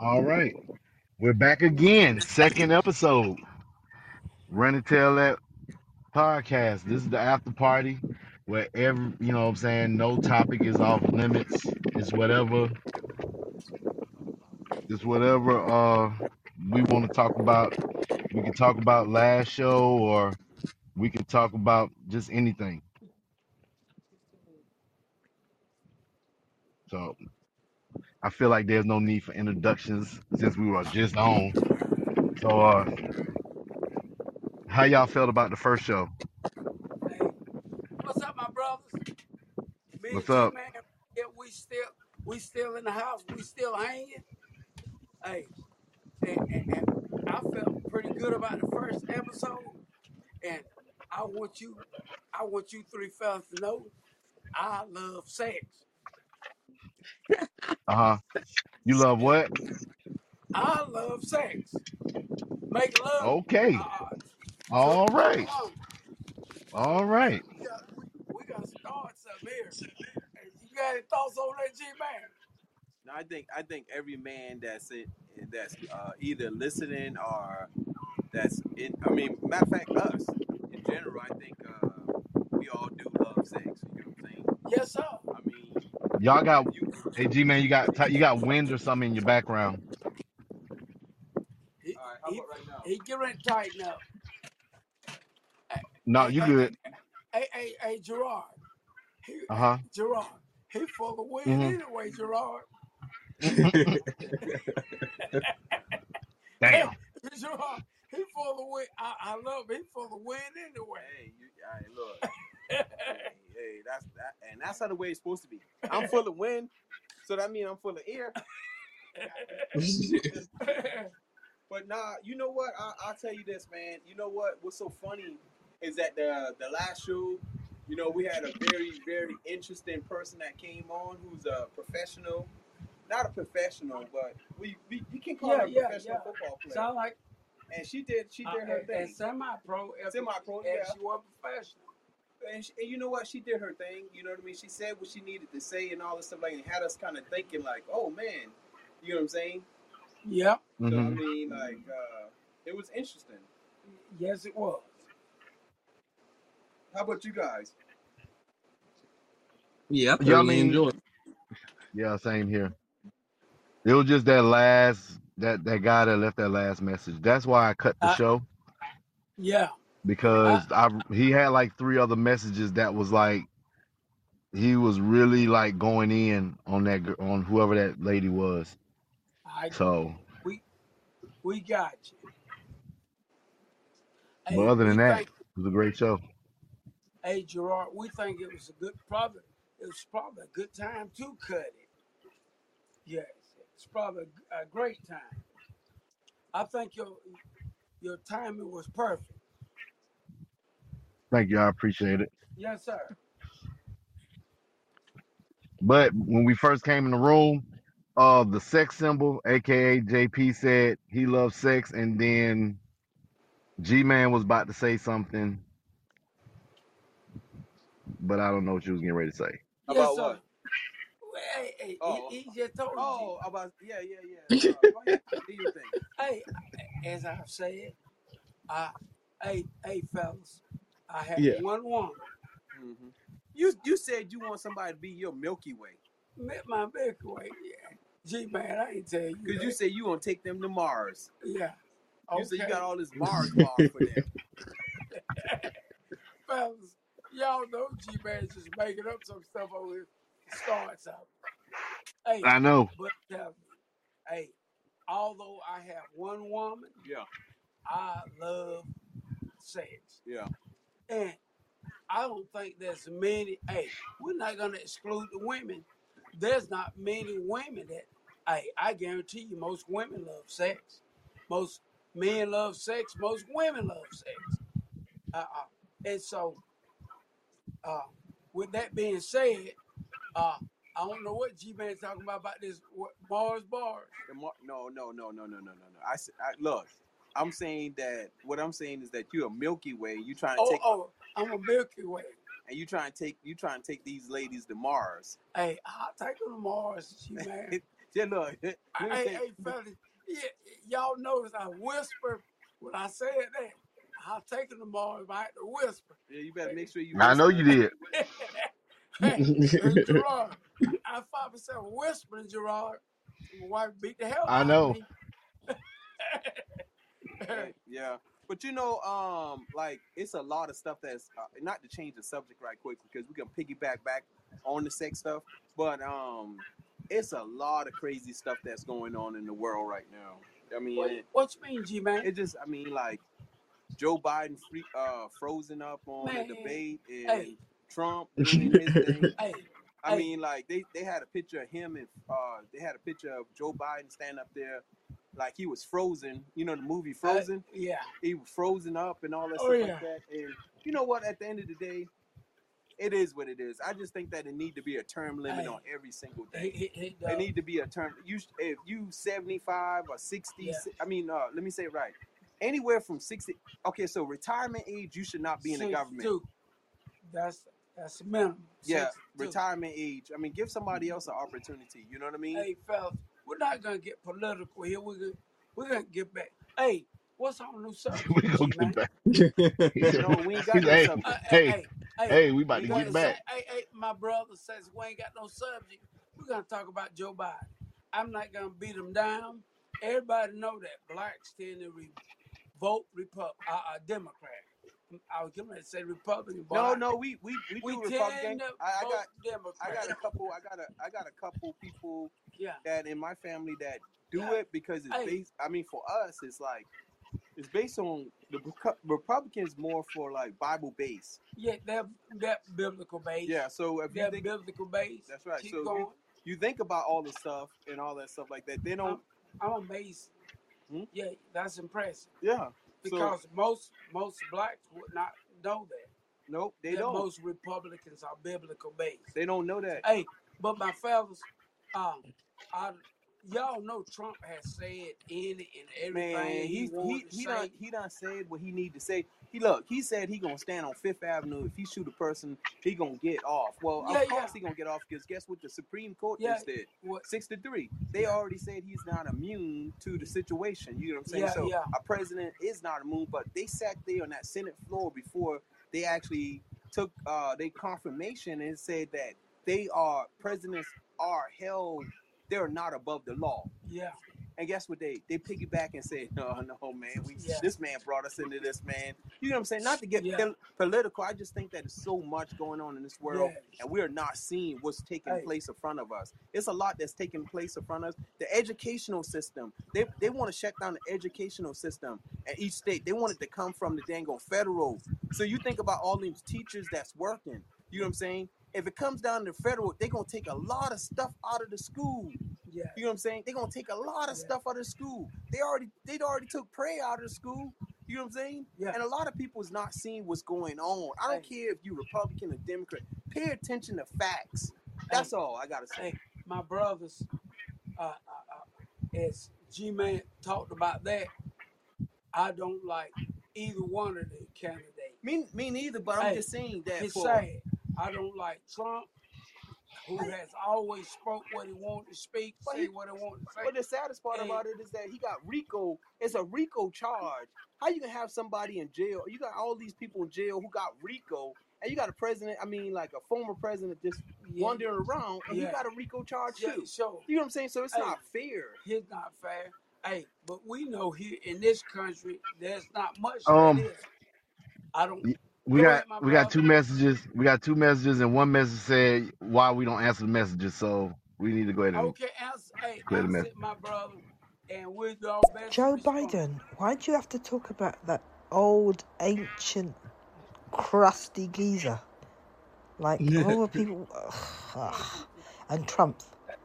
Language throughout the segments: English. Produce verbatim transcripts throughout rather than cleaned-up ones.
All right. We're back again. Second episode. Run and Tell That podcast. This is the after party where every, you know what I'm saying, no topic is off limits. It's whatever, it's whatever uh we want to talk about. We can talk about last show or we can talk about just anything. So I feel like there's no need for introductions since we were just on. So uh how y'all felt about the first show? Hey, what's up, my brothers? Me What's and G up? Man, yeah, we still we still in the house. We still hanging. Hey, and, and, and I felt pretty good about the first episode. And I want you, I want you three fellas to know, I love sex. Uh-huh. You love what? I love sex. Make love Okay. uh, to All to a right. woman. All right. We got we, we got to start something here. Hey, you got any thoughts on that, G Man? No, I think I think every man that's it that's uh, either listening or that's in. I mean, matter of fact, us in general, I think uh, we all do love sex. You know what I'm saying? Yes, sir. I mean, Y'all got you. hey G man, you got you got wind or something in your background. He All right, how he about right now? he get ready to tighten up. Hey, No, hey, you hey, hey, good. hey, hey, hey, Gerard. He, hey, Uh-huh. Gerard. He full of wind Mm-hmm. anyway, Gerard. Hey, Damn. Gerard. He full of wind. I, I love him. He full of wind anyway. Hey, you. All right, look. Hey, hey, that's that, and that's how the way it's supposed to be. I'm full of wind, so that means I'm full of air. But nah, you know what? I, I'll tell you this, man. You know what? What's so funny is that the the last show, you know, we had a very very interesting person that came on who's a professional, not a professional, but we, we you can call yeah, her a yeah, professional yeah. football player. Sound like And she did she uh, did her and thing, semi-pro. If, semi-pro, if yeah. she was professional. And, she, and you know what? She did her thing. You know what I mean? She said what she needed to say and all this stuff like, and had us kind of thinking like, oh man, you know what I'm saying? Yep. So I Mm-hmm. mean, like, uh, it was interesting. Yes, it was. How about you guys? Yeah, I Yeah, I thoroughly mean, enjoyed. yeah, same here. It was just that last that that guy that left that last message. That's why I cut the Uh, show yeah. I, because I he had like three other messages that was like he was really like going in on that gir- on whoever that lady was. I, So, we, we got you. but Hey, other than we that, think. it was a great show. Hey, Gerard, we think it was a good, probably, it was probably a good time to cut it. Yes, it's probably a, a great time. I think your your timing was perfect. Thank you, I appreciate it. Yes, sir. But when we first came in the room, uh, the sex symbol, aka J P, said he loves sex, and then G Man was about to say something, but I don't know what you was getting ready to say. Yes, About sir. what? Well, Hey, hey, he, Oh, he just told you. oh, about yeah, yeah, yeah. Uh, go ahead, do your thing. Hey, as I've said, I, hey, hey, fellas, I have Yeah. one woman. hmm You you said you want somebody to be your Milky Way Met my Milky Way. Yeah. Gee, man, I ain't tell you because you that. say you want to take them to Mars. Yeah. You say you Okay. got all this Mars balls for them. Fellas, y'all know G Man just making up some stuff over here to start something. Hey, I know. but tell me, hey, although I have one woman, Yeah, I love sex. yeah. And I don't think there's many, hey, we're not going to exclude the women. There's not many women that, hey, I guarantee you most women love sex. Most men love sex. Most women love sex. Uh, uh, and so, uh, with that being said, uh, I don't know what G Man talking about about this what, Mars bars. The Mar- no, no, no, no, no, no, no, no. I, s- I look. I'm saying that what I'm saying is that you're a Milky Way. You trying to Oh, take oh, I'm a Milky Way. and you trying to take you trying to take these ladies to Mars. Hey, I'll take them to Mars, G Man. Yeah, look. Let I, me hey, tell you. hey, fellas, yeah, y'all notice I whisper when I said that. I'll take it tomorrow if I had to whisper. Yeah, you better make sure you I know whisper. you did. Hey, hey, Gerard, I find myself whispering, Gerard. My wife beat the hell I out of know. me. Right, yeah, but you know, um, like it's a lot of stuff that's uh, not to change the subject right quick because we can piggyback back on the sex stuff, but um, it's a lot of crazy stuff that's going on in the world right now. I mean, what, it, what you mean, G man? it just, I mean, like Joe Biden free, uh, frozen up on Man, a debate and hey, Trump doing his thing. hey, I hey, mean, like they, they had a picture of him and uh, they had a picture of Joe Biden standing up there like he was frozen. You know the movie uh, Frozen? yeah. He was frozen up and all that Oh stuff yeah. like that. And you know what? At the end of the day, it is what it is. I just think that it need to be a term limit Hey, on every single he, thing. he, he It does. need to be a term. You if you seventy-five or sixty. Yeah. I mean, uh, let me say it right. Anywhere from sixty. Okay, so retirement age, you should not be in the government. sixty-two. That's that's the minimum. Yeah, sixty-two. retirement age. I mean, give somebody else an opportunity. You know what I mean? Hey, fellas, we're not gonna get political here. We're gonna we're gonna get back. Hey, what's our new subject, We gonna G get man? back. No, we ain't got He's no hey, subject. Uh, hey, hey, hey, hey, we about We to got get no say, back. hey, hey, my brother says we ain't got no subject. We're gonna talk about Joe Biden. I'm not gonna beat him down. Everybody know that blacks tend to re- vote Repub- uh, uh, Democrat. I was going to say Republican, but No, I, no, we we we we do tend Republican. to I, I vote got Democrat. I got a couple. I got a I got a couple people Yeah, that in my family that do yeah. it because it's Hey, based. I mean, for us, it's like it's based on the Recu- Republicans more for like Bible based. yeah, they're, they're biblical based. Yeah. So if you They're think biblical based. that's right. Keep So going. you you think about all the stuff and all that stuff like that. They I'm, don't. I'm amazed. Hmm? Yeah, that's impressive Yeah. So because most most blacks would not know that. nope, they That don't. most Republicans are biblical based. They don't know that. Hey, but my fellas, um, I, y'all know Trump has said any and everything Man, he he wanted he to he say. done he done said what he need to say. He look, he said he gonna stand on Fifth Avenue. If he shoot a person, he gonna get off. Well, Yeah, of course yeah. he gonna get off because guess what the Supreme Court Yeah, just did? what? Six to three. They Yeah. already said he's not immune to the situation. You know what I'm saying? Yeah, so yeah. a president is not immune, but they sat there on that Senate floor before they actually took uh their confirmation and said that they are presidents are held. They're not above the law. Yeah, And guess what? They they piggyback and say, no, no, man, we yeah, this man brought us into this, man. You know what I'm saying? Not to get yeah, pol- political. I just think that there's so much going on in this world, yes. and we're not seeing what's taking Hey, place in front of us. It's a lot that's taking place in front of us. The educational system. They they want to shut down the educational system at each state. They want it to come from the dang old federal. So you think about all these teachers that's working. You know what I'm saying? If it comes down to federal, they're gonna take a lot of stuff out of the school. yeah, You know what I'm saying? They're gonna take a lot of yeah, stuff out of school. They already they already took prayer out of the school. You know what I'm saying? yeah. And a lot of people is not seeing what's going on. I don't Hey, care if you Republican or Democrat. Pay attention to facts. hey, That's all I gotta say. hey, my brothers, uh, uh, uh, as G-Man talked about that, I don't like either one of the candidates. Me, me neither. But I'm Hey, just saying that it's for sad. I don't like Trump, who has always spoke what he wanted to speak, but say he, what he wanted to say. but the saddest part And about it is that he got RICO. It's a RICO charge. How you can have somebody in jail? You got all these people in jail who got RICO, and you got a president. I mean, like a former president just yeah, wandering around, and yeah, he got a RICO charge yeah, too. so You know what I'm saying? So it's hey, not fair. it's not fair. Hey, but we know here in this country, there's not much Um, that is. I don't. we Go got ahead, my we got two brother. messages. We got two messages, and one message said why we don't answer the messages. So we need to go ahead and Okay, answer. Hey, clear the answer message. it, my brother, and we'll do our best to Joe respond. Biden, why do you have to talk about that old, ancient, crusty geezer? Like, of all the people... Ugh, and Trump.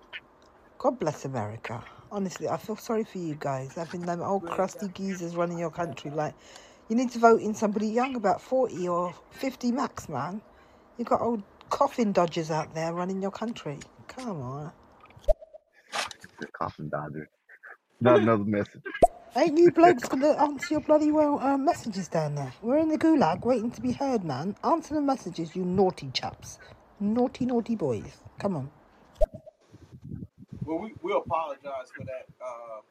God bless America. Honestly, I feel sorry for you guys. Having them old, Well, crusty that, geezers running your country. Like, you need to vote in somebody young, about forty or fifty max, man. You got old coffin dodgers out there running your country. Come on. The coffin dodger. Not another message. Ain't you blokes gonna answer your bloody well uh, messages down there? We're in the gulag waiting to be heard, man. Answer the messages, you naughty chaps. Naughty, naughty boys. Come on. Well, we we apologize for that. Uh,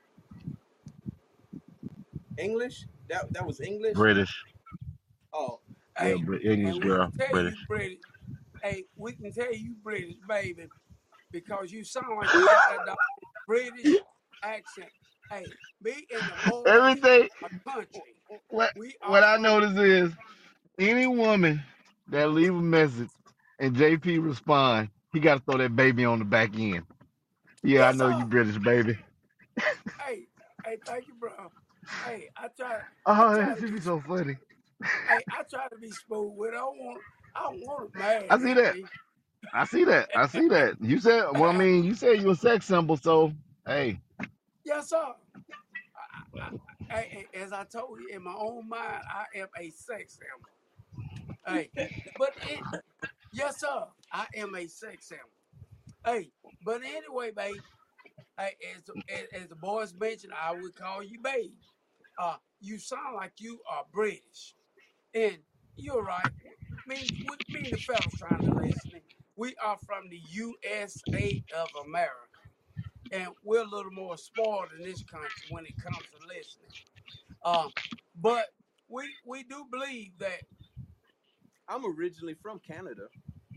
English? That that was English. British. Oh, Yeah, Hey, Brit- English and we girl, can tell British. you British. Hey, we can tell you British, baby, because you sound like you got that dog British accent. Hey, me and the boys Everything. are country. What We what are I from notice is any woman that leave a message and J P respond, he got to throw that baby on the back end. Yeah, I yes, know you sir. British, baby. Hey, hey, thank you, bro. Hey, I try, I Oh, try that to should be, be so funny. hey, I try to be smooth with it. I don't want, I don't want them mad I see at that. me. I see that. I see that. You said, well, I mean, you said you a sex symbol, so hey. Yes, sir. I, I, I, as I told you, in my own mind, I am a sex symbol. Hey, but it, yes, sir, I am a sex symbol. Hey, but anyway, babe, hey, as, as, as the boys mentioned, I would call you babe. Uh, you sound like you are British. And you're right. Me, me and the fellas trying to listen. We are from the U S A of America. And we're a little more spoiled in this country when it comes to listening. Um, but we we do believe that, I'm originally from Canada.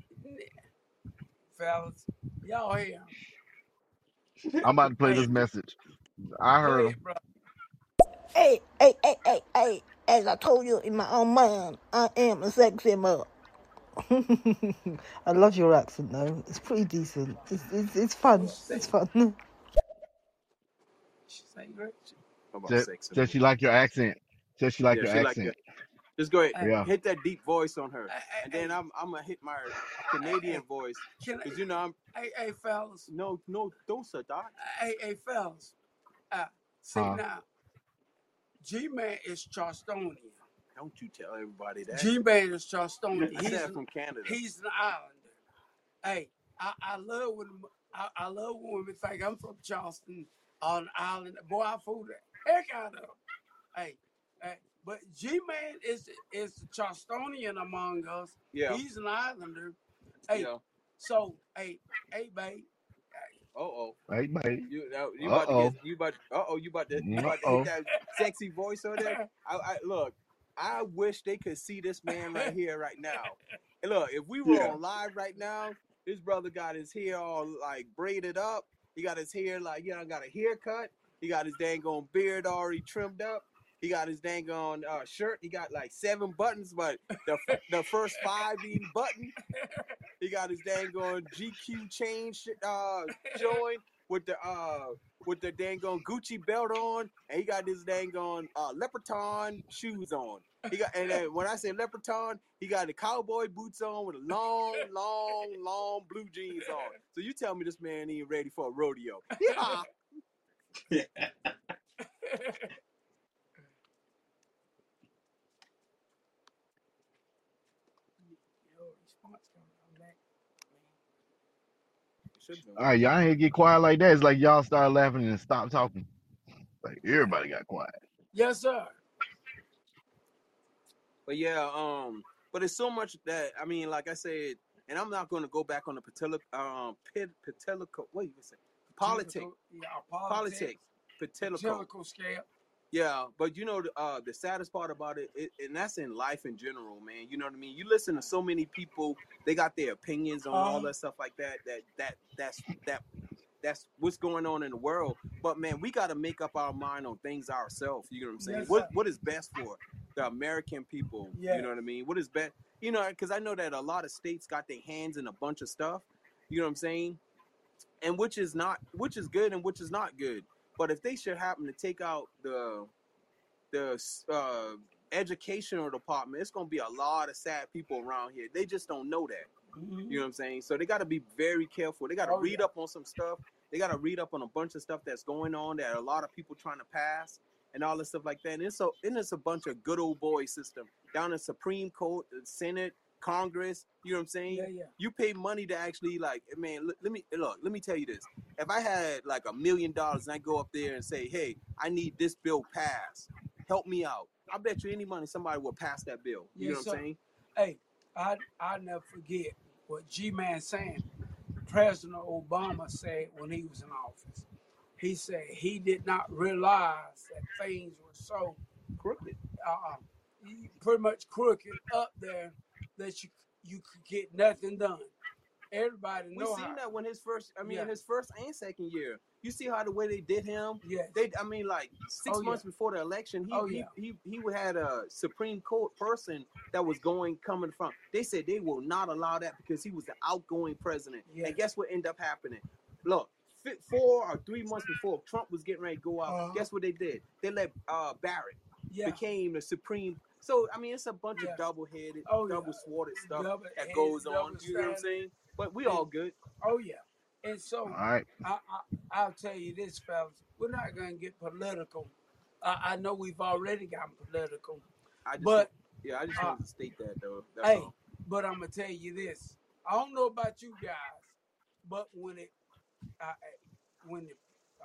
fellas, y'all here. I'm about to play Hey, this message. I go heard ahead, him. bro. Hey, hey, hey, hey, hey. As I told you in my own mind, I am a sex symbol. I love your accent though. It's pretty decent. It's it's, it's fun. It's Thank. fun. She's saying great. About Said, sex said symbol. she like your accent. Said she like Yeah, your she like accent. it. Just go ahead, Hey, Yeah. hit that deep voice on her, hey, and hey, then I'm I'm gonna hit my hey, Canadian hey, voice, can cause you know I'm I, hey, hey, fellas, no no don't say that. hey, hey, fellas. Uh, see Huh. now, G-Man is Charlestonian. Don't you tell everybody that. G-Man is Charlestonian. I He's said from Canada. he's an islander. Hey, I, I love when I, I love when women think I'm from Charleston on the island. Boy, I fool the heck out of them. Hey, hey, but G-Man is is the Charlestonian among us. Yeah, He's an islander. Hey, yeah. so hey, hey, babe. Uh oh. Hey, babe. You uh, you Uh about to get oh. you about uh oh you about to you Uh about to hit oh. that sexy voice on there. I, I look. I wish they could see this man right here right now. And look, if we were Yeah. on live right now, this brother got his hair all like braided up. He got his hair like you know got a haircut. He got his dang on beard already trimmed up. He got his dang on uh, shirt. He got like seven buttons, but the the first five ain't button. He got his dang on G Q chain uh, showing with the uh with the dang on Gucci belt on, and he got his dang on uh, Leprechaun shoes on. He got and then when I say Leprechaun, he got the cowboy boots on with a long, long, long blue jeans on. So you tell me this man ain't ready for a rodeo? Yeah. All right, y'all ain't get quiet like that. It's like y'all start laughing and stop talking. Like everybody got quiet. Yes, sir. But yeah, um, but it's so much that I mean, like I said, and I'm not going to go back on the patella, um, pit, patelico. What you say? Politics, Yeah, politics, politics, patelico. political scale. Yeah, but you know, uh, the saddest part about it, it, and that's in life in general, man. You know what I mean? You listen to so many people; they got their opinions on all Uh-huh. that stuff like that. That that that's that that's what's going on in the world. But man, we got to make up our mind on things ourselves. You know what I'm saying? Yes, what sir. what is best for the American people? Yes. You know what I mean? What is best? You know, because I know that a lot of states got their hands in a bunch of stuff. You know what I'm saying? And which is not, which is good and which is not good. But if they should happen to take out the the uh, educational department, it's gonna be a lot of sad people around here. They just don't know that. Mm-hmm. You know what I'm saying? So they got to be very careful. They got to Oh, read yeah. up on some stuff. They got to read up on a bunch of stuff that's going on that a lot of people trying to pass and all this stuff like that. And it's so and it's a bunch of good old boy system down in Supreme Court, Senate, Congress. You know what I'm saying? Yeah, yeah. You pay money to actually like, man. Let, let me look. Let me tell you this. If I had like a million dollars and I go up there and say, hey, I need this bill passed, help me out. I bet you any money somebody will pass that bill. You Yes, know what sir. I'm saying? Hey, I I never forget what G-Man saying. President Obama said when he was in office. He said he did not realize that things were so Crooked. uh, pretty much crooked up there that you you could get nothing done. Everybody We know seen how. that when his first, I mean, Yeah. his first and second year. You see how the way they did him. Yes. They, I mean, like six Oh, yeah. months before the election, he, Oh, he, yeah. he he had a Supreme Court person that was going coming from. They said they will not allow that because he was the outgoing president. Yes. And guess what ended up happening? Look, fi- four or three months before Trump was getting ready to go out, Uh-huh. guess what they did? They let uh, Barrett Yeah. became the Supreme. So I mean, it's a bunch Yeah. of double-headed, Oh, yeah. double-sworded stuff that Double-headed, goes on. You know what I'm double-standard. saying? But we all good. Oh yeah. And so All right. I, I I'll tell you this, fellas, we're not gonna get political. I, I know we've already gotten political, I just, but yeah, I just uh, wanted to state that though. That's hey, all. but I'm gonna tell you this. I don't know about you guys, but when it uh, when the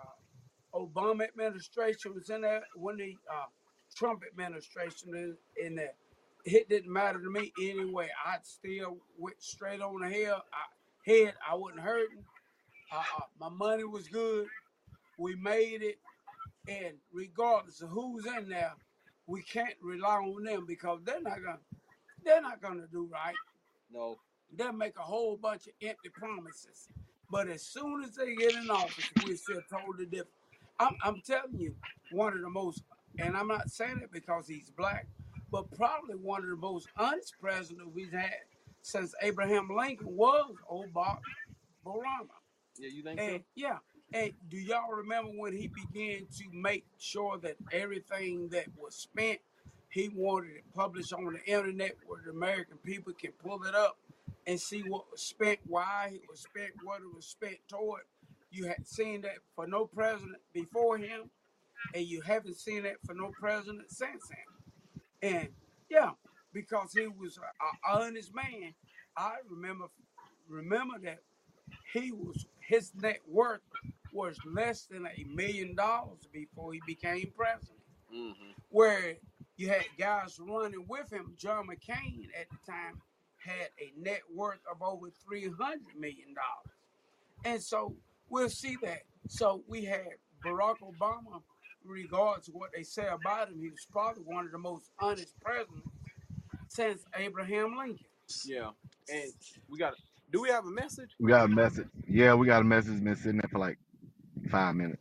uh, Obama administration was in there, when the uh, Trump administration was in there, it didn't matter to me anyway. I still went straight on the head. I, head. I wasn't hurting. Uh, uh, my money was good. We made it, and regardless of who's in there, we can't rely on them because they're not gonna they're not gonna do right. No. They'll make a whole bunch of empty promises. But as soon as they get in office, we're still totally different. I'm, I'm telling you, one of the most, and I'm not saying it because he's black, but probably one of the most honest presidents we've had since Abraham Lincoln was old Barack Obama. Yeah, you think And so? yeah, and do y'all remember when he began to make sure that everything that was spent, he wanted it published on the internet where the American people can pull it up and see what was spent, why it was spent, what it was spent toward. You had seen that for no president before him, and you haven't seen that for no president since him. And yeah, because he was an honest man, I remember remember that he was his net worth was less than a million dollars before he became president. Mm-hmm. Where you had guys running with him, John McCain at the time had a net worth of over three hundred million dollars. And so we'll see that. So we had Barack Obama, regards to what they say about him, he was probably one of the most honest presidents since Abraham Lincoln. Yeah. And we got. Do we have a message? We got a message. Yeah, we got a message. Been sitting there for like five minutes.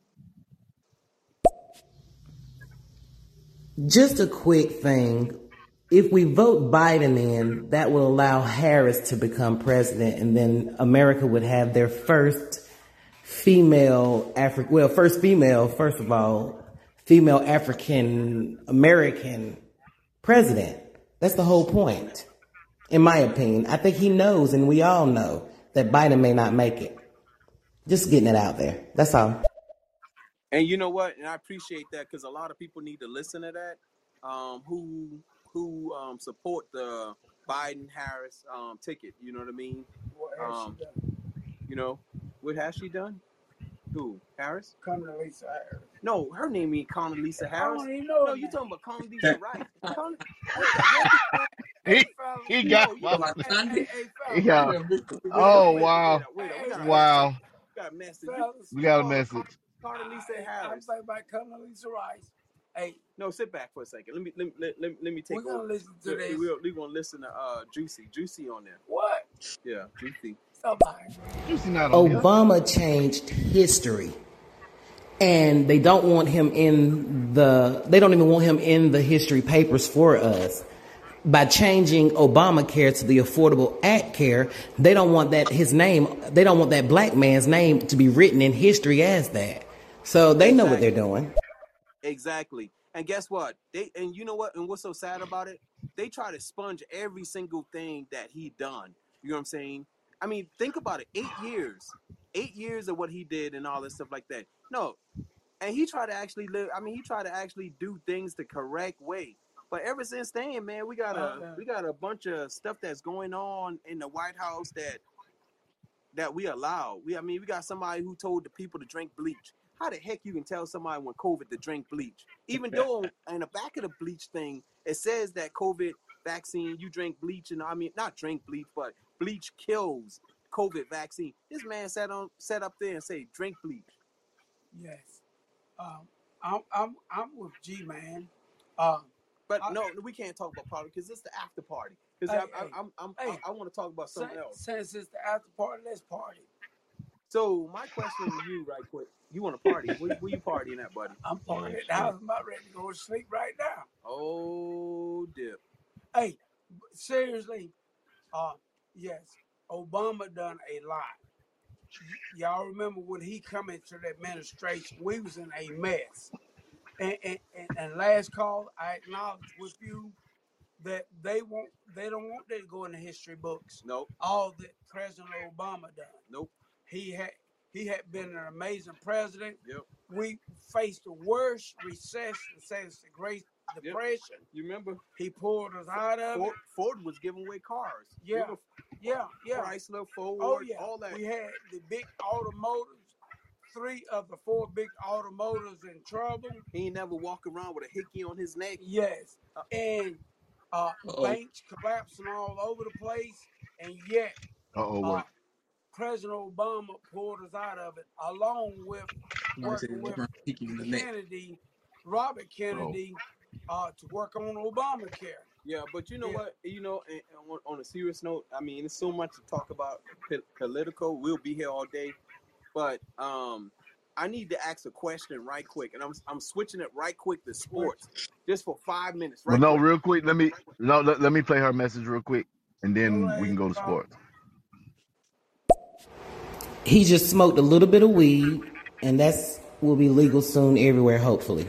Just a quick thing. If we vote Biden in, that will allow Harris to become president, and then America would have their first female Afri- well, first female, first of all, female African American president. That's the whole point, in my opinion. I think he knows, and we all know, that Biden may not make it. Just getting it out there. That's all. And you know what? And I appreciate that because a lot of people need to listen to that. Um, who who um, support the Biden Harris um, ticket? You know what I mean? What has Um, she done? You know what has she done? Who? Harris? Condoleezza Harris. No, her name ain't Condoleezza I Harris. don't even know No, her you name. talking about Condoleezza Rice? Con- what the heck? He, fellas, he no, got you my, got- Hey, hey, hey, fellas, yeah. Wait, Oh wait, wow, Wait, wait, we got a wow. message. We got a message. You- fellas, We got a oh, message. Condoleezza I'm Harris. talking about Condoleezza Rice. Hey, No, sit back for a second. Let me let me let, let, let me take we're gonna over. listen to We- this. We're, we're gonna listen to uh Juicy, Juicy on there. What? Yeah, Juicy. Somebody. Juicy not on here. Obama changed history, and they don't want him in the, they don't even want him in the history papers for us. By changing Obamacare to the Affordable Act Care, they don't want that, his name, they don't want that black man's name to be written in history as that. So they know what they're doing. Exactly. And guess what? They and you know what? And what's so sad about it? They try to sponge every single thing that he done. You know what I'm saying? I mean, think about it. Eight years, eight years of what he did and all this stuff like that. No, and he tried to actually live. I mean, he tried to actually do things the correct way. But ever since then, man, we got a Okay. we got a bunch of stuff that's going on in the White House that that we allow. We I mean, we got somebody who told the people to drink bleach. How the heck you can tell somebody when COVID to drink bleach? Even though in the back of the bleach thing, it says that COVID vaccine, you drink bleach, and I mean, not drink bleach, but bleach kills COVID vaccine. This man sat on sat up there and say, drink bleach. Yes. Um, I'm I'm I'm with G man. Um, But I, no, we can't talk about politics because it's the after party. Because hey, I, I, hey, I'm, I'm, hey, I, I want to talk about something since, else. since it's the after party, let's party. So my question to you, right quick, you want to party? Where, where you partying at, buddy? I'm partying at the house. I'm about ready to go to sleep right now. Oh, dip. Hey, seriously, uh, yes, Obama done a lot. Y- y'all remember when he come into the administration, we was in a mess. And, and, and, and last call, I acknowledge with you that they won't, they don't want that to go in the history books. Nope. All that President Obama done. Nope. He had he had been an amazing president. Yep. We faced the worst recession since the Great Depression. Yep. You remember? He pulled us out of Ford, it. Ford was giving away cars. Yeah. Remember? Yeah, yeah. Chrysler, Ford, oh, yeah. all that. We had the big automotives, three of the four big automotives in trouble. He ain't never walk around with a hickey on his neck. Yes. Uh, and uh, banks collapsing all over the place. And yet, Uh-oh, uh, what? President Obama pulled us out of it, along with working with Kennedy, Robert Kennedy, uh, to work on Obamacare. Yeah, but you know Yeah. what? You know, and, and on, on a serious note, I mean, there's so much to talk about p- political. We'll be here all day, but um, I need to ask a question right quick, and I'm I'm switching it right quick to sports, just for five minutes. Right But no, quick. real quick, let me no let, let me play her message real quick, and then Go we can ahead, go to Tom. sports. He just smoked a little bit of weed, and that's will be legal soon everywhere, hopefully.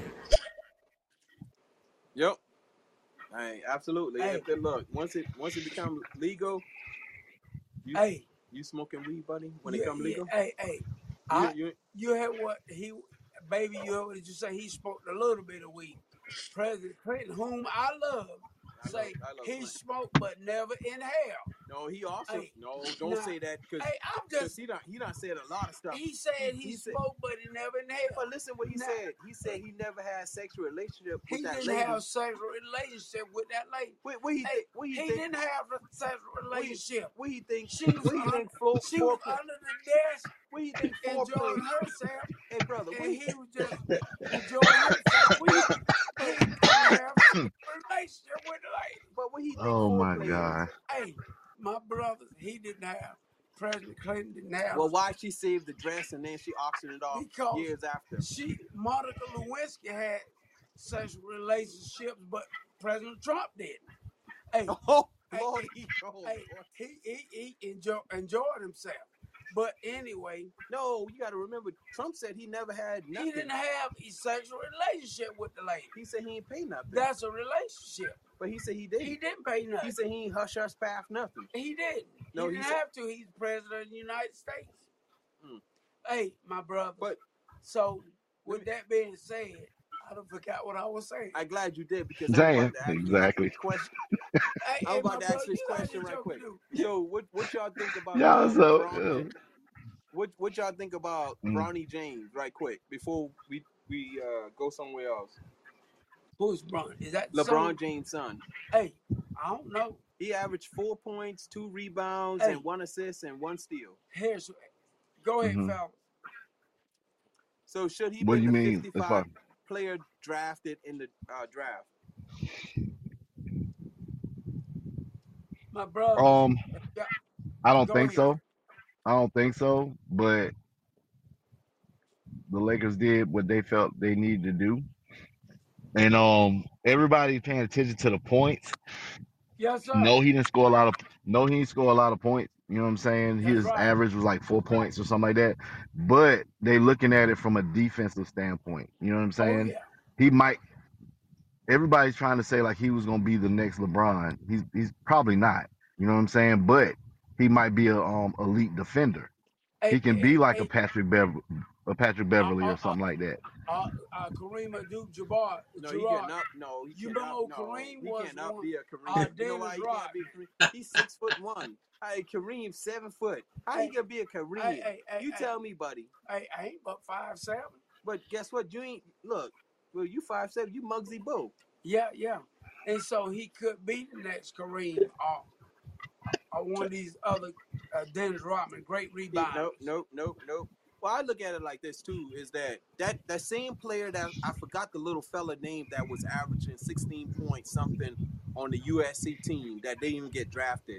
Yep. Hey, absolutely. Hey. If it, look, once it once it becomes legal, you Hey, you smoking weed, buddy? When you, it come legal, hey, hey, you, I, you, you heard what he, baby, you heard what did you say? He smoked a little bit of weed. President Clinton, whom I love, I say love, I love he Clinton. smoked but never inhaled. No, he also Hey, no. Don't now, say that because Hey, I'm just. he not he not said a lot of stuff. He said he, he said- smoked, but he never inhaled. But listen, what he Now- said. He said he never had sexual relationship with He that didn't lady. have sexual relationship with that lady. What, what he Hey, think? What he, he think? didn't have a sexual relationship. What he think? She was, What he un- think? Four, she four, was under the desk what he think? enjoying Foreplay. herself, Hey, brother. What and he, he was just enjoying himself. what he, He didn't have sexual relationship with the lady. but what he think? Oh my foreplay God. is? Hey, my brothers, he didn't have. President Clinton didn't have. Well, why she saved the dress and then she auctioned it off Because years after? She, Monica Lewinsky, had sexual relationships, but President Trump didn't. Hey, Oh, hey, Lord, he, oh, hey, Lord. he he, he enjoy, enjoyed himself. But anyway, No, you got to remember, Trump said he never had nothing. he didn't have a sexual relationship with the lady. He said he ain't pay nothing. That's a relationship. But he said he did. He didn't pay nothing. He said he ain't hush hush path nothing. He didn't. No, he he didn't said- have to. He's president of the United States. Hmm. Hey, my brother. But so, with me- that being said, I don't forgot what I was saying. I'm glad you did because Damn, I'm about to ask exactly. you this question. Hey, I'm hey, about my to brother, ask this you got question your right joke quick. to So, what what y'all think about Y'all uh, so Bron- uh, what what y'all think about Mm. Bronny James right quick before we we uh, go somewhere else? Who's Bron? Is that LeBron son? James' son. Hey, I don't know. He averaged four points, two rebounds, Hey. and one assist and one steal. Here's, go ahead, Mhm. fellas. So should he What be do you the mean? As fifty-five far player drafted in the uh, draft? My brother. um, Yeah, I don't Go think ahead. so. I don't think so. But the Lakers did what they felt they needed to do, and um, everybody's paying attention to the points. yes, sir. No, he didn't score a lot of. No, he didn't score a lot of points. You know what I'm saying? That's His right. average was like four points or something like that. But they looking at it from a defensive standpoint. You know what I'm Oh, saying? yeah. He might. Everybody's trying to say like he was gonna be the next LeBron. He's he's probably not. You know what I'm saying? But he might be a um elite defender. Hey, He can hey, be like hey, a Patrick Beverly, a Patrick Beverly uh, or something like that. uh, uh, Kareem Abdul-Jabbar. No, he Gerard. cannot. No, he You cannot. know no, Kareem he was cannot one- be a Kareem. uh, you know Dennis why he Rodman. can't be a Kareem? He's six foot one. Hey, Kareem seven foot. How he Hey, gonna be a Kareem? Hey, hey, hey, you hey, tell me, buddy. Hey, I ain't but five seven. But guess what? You ain't look. Well, you five seven. You Muggsy Bogues. Yeah, yeah. And so he could be the next Kareem. Uh, or one of these other uh, Dennis Rodman, great He, nope, rebounders. nope, nope, nope. Well, I look at it like this too: is that that that same player that I forgot the little fella name that was averaging sixteen point something on the U S C team that didn't even get drafted.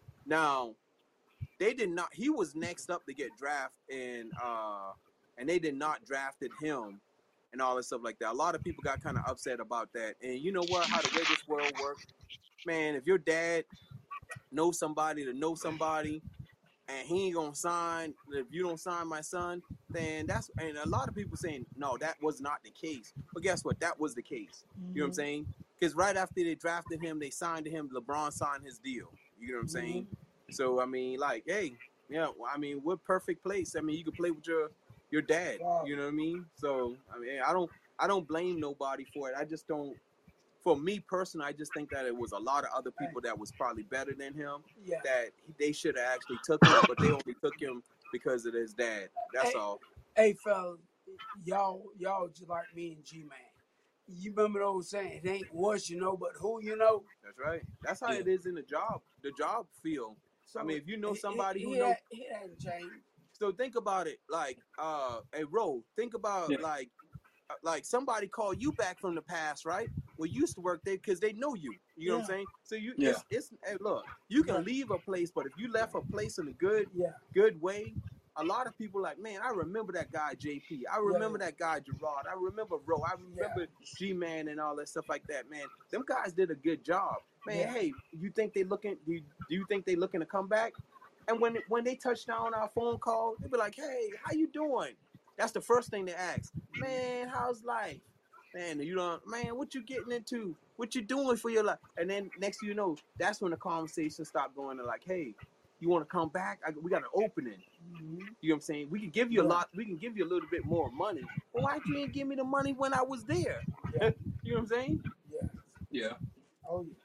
Now they did not. He was next up to get drafted, and uh, and they did not drafted him, and all this stuff like that. A lot of people got kind of upset about that. And you know what? How the way this world works, man. If your dad knows somebody to know somebody, and he ain't gonna sign, if you don't sign my son, then that's, and a lot of people saying no, that was not the case. But guess what? That was the case. Mm-hmm. You know what I'm saying? Because right after they drafted him, they signed to him. LeBron signed his deal. You know what I'm Mm-hmm. saying? So I mean, like, hey, yeah, I mean, what perfect place. I mean, you can play with your your dad. Wow. You know what I mean? So I mean, I don't I don't blame nobody for it. I just don't. For me personally, I just think that it was a lot of other people that was probably better than him. Yeah. That they should have actually took him, but they only took him because of his dad. That's Hey, all. hey, fellas, y'all, y'all just like me and G Man. You remember the old saying, "It ain't what you know, but who you know." That's right. That's how Yeah. it is in the job, the job field. So I mean, if you know he- somebody he, who he, knows, had- he hadn't changed. so think about it. Like, uh, a Ro, think about Yeah. like, uh, like somebody call you back from the past, right? Well, you used to work there because they know you. You know what I'm Yeah. saying? So you, Yeah. it's, it's. Hey, look, you can Yeah. leave a place, but if you left a place in a good, Yeah. good way, a lot of people like, man, I remember that guy J P. I remember yeah. that guy Gerard. I remember Ro. I remember G Man and all that stuff like that. Man, them guys did a good job. Man, Yeah. hey, you think they looking? Do you, do you think they looking to come back? And when when they touch down our phone call, they be like, hey, how you doing? That's the first thing they ask. Man, how's life? Man, you don't, man, what you getting into? What you doing for your life? And then next thing you know, that's when the conversation stop going to like, hey, you want to come back? I, we got an opening. Mm-hmm. You know what I'm saying? We can give you a Yeah. lot. We can give you a little bit more money. But why you ain't give me the money when I was there? Yeah. You know what I'm saying? Yeah. Yeah. Oh yeah.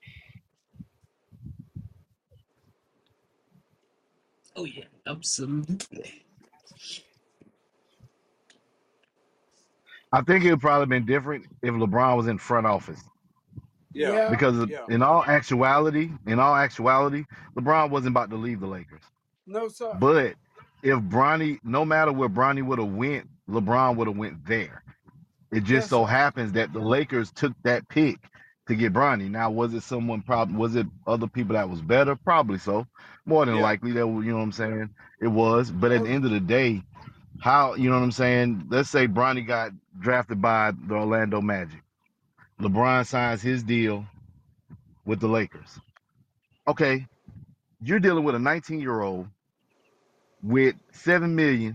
Oh yeah. Absolutely. I think it would probably been different if LeBron was in front office. Yeah. Yeah. Because Yeah. in all actuality, in all actuality, LeBron wasn't about to leave the Lakers. No sir. But if Bronny, no matter where Bronny would have went, LeBron would have went there. It just Yes so sir. happens that the Lakers took that pick to get Bronny. Now, was it someone? Probably was it other people that was better? Probably so. More than Yeah. likely, that you know what I'm saying. It was. But at Oh the end of the day, how you know what I'm saying? Let's say Bronny got drafted by the Orlando Magic. LeBron signs his deal with the Lakers. Okay, you're dealing with a nineteen year old with seven million,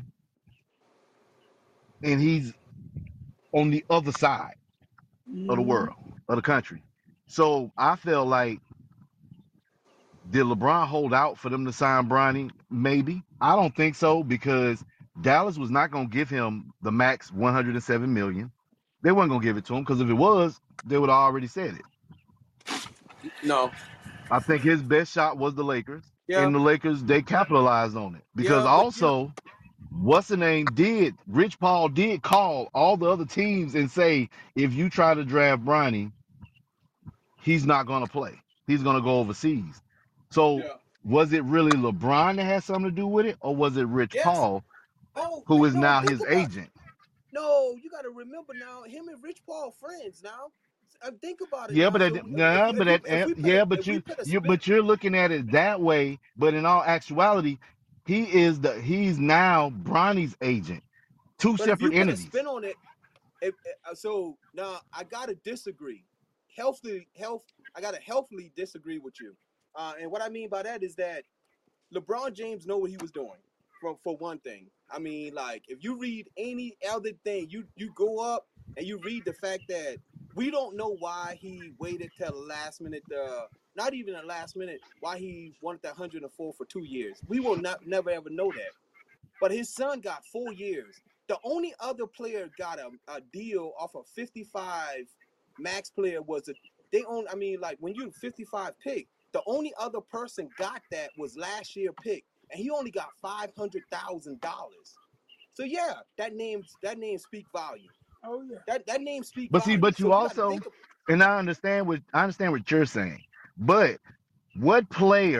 and he's on the other side of the mm-hmm. world, of the country. So I feel like, did LeBron hold out for them to sign Bronny? Maybe. I don't think so, because Dallas was not going to give him the max one hundred seven million. They weren't going to give it to him, because if it was, they would have already said it. No. I think his best shot was the Lakers, Yeah. and the Lakers, they capitalized on it, because Yeah. But you know, also, what's the name did, Rich Paul did call all the other teams and say, if you try to draft Bronny, he's not going to play. He's going to go overseas. So yeah. was it really LeBron that had something to do with it, or was it Rich Yes. Paul, Oh who is no! now Think his about. agent? No, you got to remember now. Him and Rich Paul friends now. Uh, think about it Yeah, now. but So at, if, yeah, if, but we at, if we put yeah, a, but if we you put a you spin, but you're looking at it that way. But in all actuality, he is the he's now Bronny's agent. Two but if you separate put a entities. spin on it, if, uh, so now I gotta disagree. Healthily, health. I gotta healthily disagree with you. Uh, and what I mean by that is that LeBron James know what he was doing. For for one thing, I mean, like if you read any other thing, you you go up and you read the fact that we don't know why he waited till the last minute. Uh, not even the last minute. Why he wanted that one hundred four for two years. We will not never ever know that. But his son got four years. The only other player got a, a deal off a fifty-five max player was a they own. I mean, like when you fifty-five pick, the only other person got that was last year pick, and he only got five hundred thousand dollars. So yeah, that name that name speak volume. Oh yeah. That that name speak But see, volume. but So you you got to also, think of and I understand what I understand what you're saying. But what player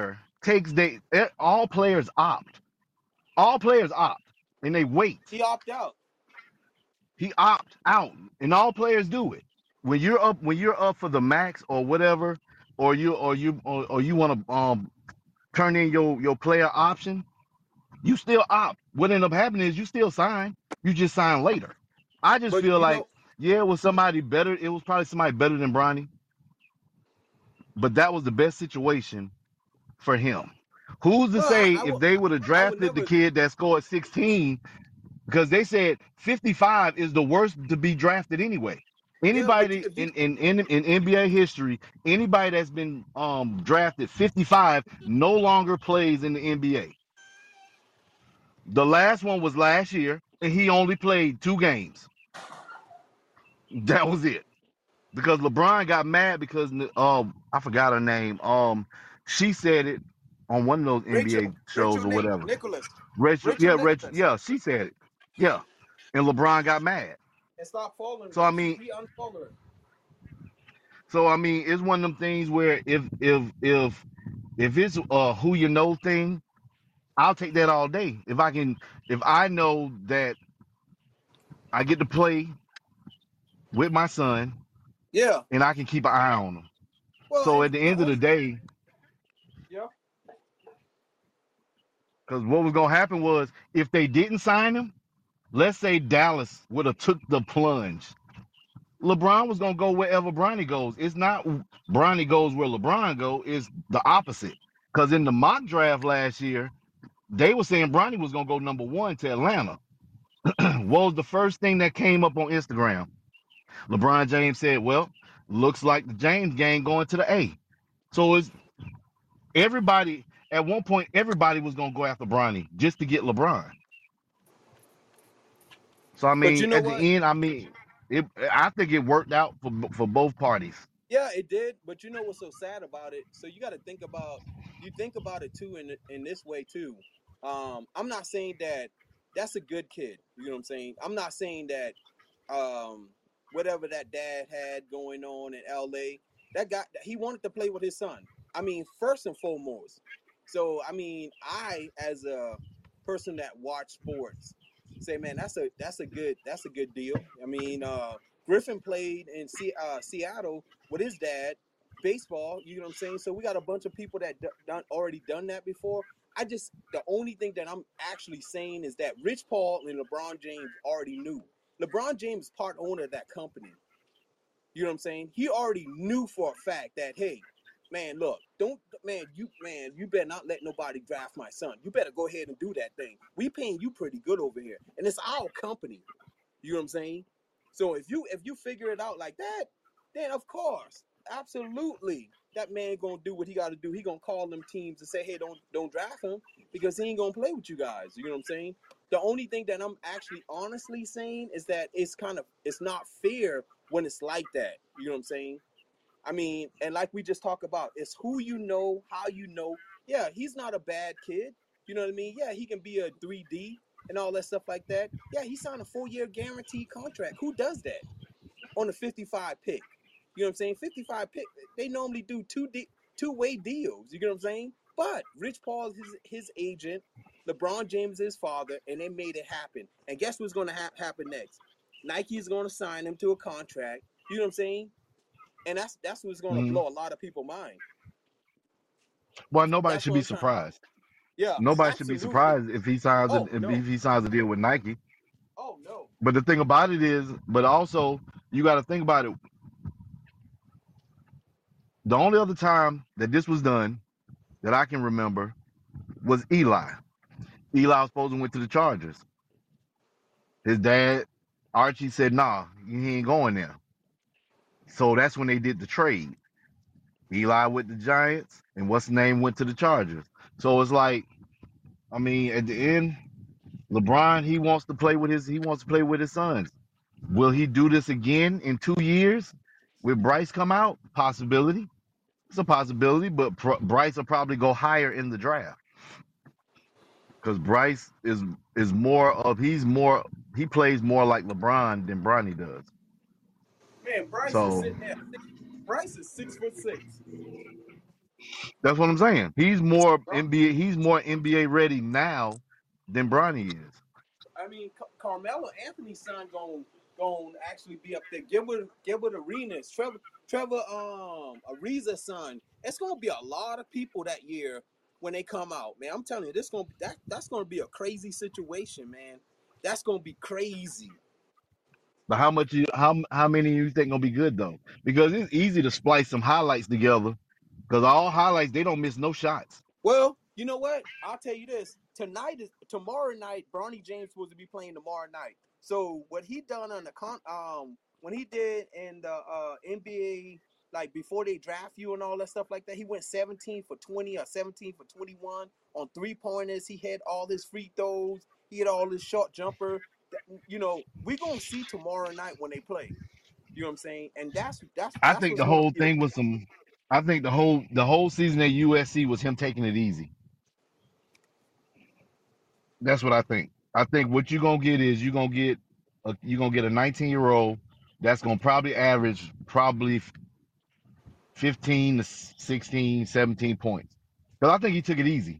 takes they eh, all players opt. All players opt and they wait. He opt out. He opt out, and all players do it. When you're up, when you're up for the max or whatever, or you or you or, or you want to um turn in your your player option, you still opt. What ended up happening is you still sign. You just sign later. I just But feel you like know, yeah, it was somebody better. It was probably somebody better than Bronny, but that was the best situation for him. Who's to well, I, say I if would they would have I would drafted the never. kid that scored sixteen? Because they said fifty-five is the worst to be drafted anyway. Yeah, but you, Anybody if you in, in, in, in N B A history, anybody that's been um, drafted fifty-five no longer plays in the N B A. The last one was last year, and he only played two games. That was it. Because LeBron got mad because um I forgot her name. Um, she said it on one of those N B A Rachel shows Rachel or Nick whatever. Nicholas Rachel, Rachel yeah, Rachel, Nicholas yeah, she said it. Yeah, and LeBron got mad. and stop following So I her. She mean, he unfollowed her. So I mean, it's one of them things where if if if if it's a who you know thing, I'll take that all day. If I can, if I know that I get to play with my son Yeah. and I can keep an eye on him. Well, So and at the the end of the only day, yeah. because what was gonna happen was if they didn't sign him, let's say Dallas would have took the plunge. LeBron was gonna go wherever Bronny goes. It's not Bronny goes where LeBron go. It's the opposite. Because in the mock draft last year, they were saying Bronny was gonna go number one to Atlanta. What was the first thing that came up on Instagram? LeBron James said, "Well, looks like the James gang going to the A." So it's everybody at one point. Everybody was gonna go after Bronny just to get LeBron. So I But you mean, know at the what? end, I mean, it. I think it worked out for for both parties. Yeah, it did. But you know what's so sad about it? So you got to think about you think about it too in in this way too. Um, I'm not saying that that's a good kid. You know what I'm saying? I'm not saying that um, whatever that dad had going on in L A, that guy he wanted to play with his son. I mean, first and foremost. So I mean, I as a person that watch sports say, man, that's a that's a good that's a good deal. I mean, uh, Griffin played in C, uh, Seattle with his dad baseball. You know what I'm saying? So we got a bunch of people that d- done already done that before. I just the only thing that I'm actually saying is that Rich Paul and LeBron James already knew. LeBron James is part owner of that company. You know what I'm saying? He already knew for a fact that, hey, man, look, don't, man, you, man, you better not let nobody draft my son. You better go ahead and do that thing. We paying you pretty good over here, and it's our company. You know what I'm saying? So if you if you figure it out like that, then of course, absolutely, that man gonna do what he got to do. He gonna call them teams and say, hey, don't don't draft him because he ain't gonna play with you guys. You know what I'm saying? The only thing that I'm actually honestly saying is that it's kind of it's not fair when it's like that. You know what I'm saying? I mean, and like we just talked about, it's who you know, how you know. Yeah, he's not a bad kid. You know what I mean? Yeah, he can be a three D and all that stuff like that. Yeah, he signed a four-year guaranteed contract. Who does that on a fifty-five pick? You know what I'm saying? fifty-five pick, they normally do two de- two-way deals. You know what I'm saying? But Rich Paul is his, his agent, LeBron James is his father, and they made it happen. And guess what's going to ha- happen next? Nike is going to sign him to a contract. You know what I'm saying? And that's that's what's going to Mhm. blow a lot of people's mind. Well, nobody That's should what be I'm trying. surprised. Yeah, Nobody should be absolutely. surprised if he signs a, Oh no. if he signs a deal with Nike. Oh no. But the thing about it is, but also you got to think about it. The only other time that this was done that I can remember was Eli. Eli was supposed to went to the Chargers. His dad, Archie, said, "Nah, he ain't going there." So that's when they did the trade. Eli with the Giants, and what's the name went to the Chargers. So it's like, I mean, at the end, LeBron he wants to play with his he wants to play with his sons. Will he do this again in two years? Will Bryce come out? Possibility. It's a possibility, but Pr- Bryce will probably go higher in the draft because Bryce is is more of he's more he plays more like LeBron than Bronny does. Man, Bryce is So sitting there. Six, Bryce is six foot six. That's what I'm saying. He's more Bron- N B A. He's more N B A ready now than Bronny is. I mean, Car- Carmelo Anthony's son going going actually be up there. Gilbert Gilbert Arenas, Trevor Trevor um Ariza's son. It's gonna be a lot of people that year when they come out, man. I'm telling you, this gonna that that's gonna be a crazy situation, man. That's gonna be crazy. But how much? You, how how many you think gonna be good though? Because it's easy to splice some highlights together. Because all highlights they don't miss no shots. Well, you know what? I'll tell you this. Tonight is tomorrow night. Bronny James supposed to be playing tomorrow night. So what he done on the con um when he did in the uh, N B A, like before they draft you and all that stuff like that, he went seventeen for twenty or seventeen for twenty-one on three pointers. He had all his free throws. He had all his short jumper. You know, we're gonna see tomorrow night when they play. You know what I'm saying? And that's that's I that's think what's the gonna whole be the thing was some. I think the whole the whole season at U S C was him taking it easy. That's what I think. I think what you're gonna get is you're gonna get a, you're gonna get a nineteen year old that's gonna probably average probably fifteen to sixteen, seventeen points. Because I think he took it easy.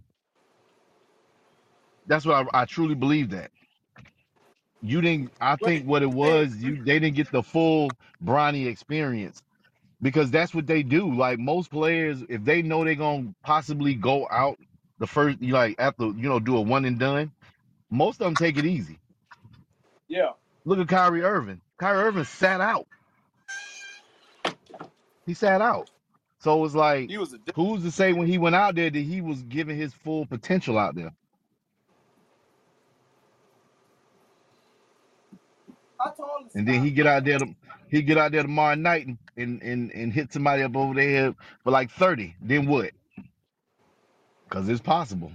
That's what I, I truly believe that. You didn't. I think right. what it And was, you they didn't get the full Bronny experience because that's what they do. Like most players, if they know they're gonna possibly go out the first, you like after you know do a one and done, most of them take it easy. yeah, Look at Kyrie Irving. Kyrie Irving sat out. He sat out. So it's like, he was a. who's to say when he went out there that he was giving his full potential out there? How tall is And then Scotty? he get out there, to, he get out there tomorrow night and, and and and hit somebody up over their head for like thirty. Then what? Because it's possible.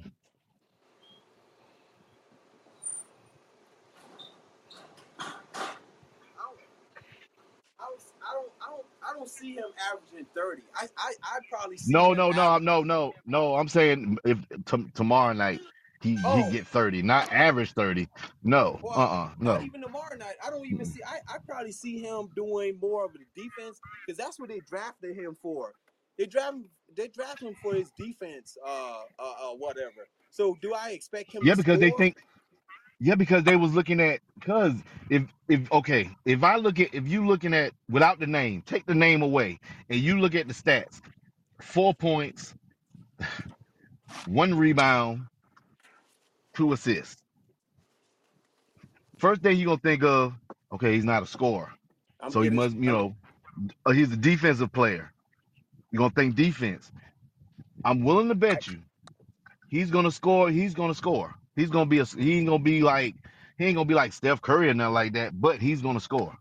I don't, I don't, I don't, I don't, I don't see him averaging thirty. I, I, I probably see No, him no, no, average. no, no, no. I'm saying if t- tomorrow night he he Oh, get thirty, not average thirty. No, uh, well, uh not no. even tomorrow night. I don't even see. I, I probably see him doing more of the defense because that's what they drafted him for. They draft him. They draft him for his defense. Uh, uh, uh, whatever. So, do I expect him to Yeah, because they score? think. Yeah, because they was looking at because if if okay, if I look at if you looking at without the name, take the name away, and you look at the stats, four points, one rebound, two assists. First thing you're gonna think of, okay, he's not a scorer. I'm So he getting. must, you I'm. know, uh, he's a defensive player. You're gonna think defense. I'm willing to bet you he's gonna score, he's gonna score. He's gonna be a he ain't gonna be like he ain't gonna be like Steph Curry or nothing like that, but he's gonna score.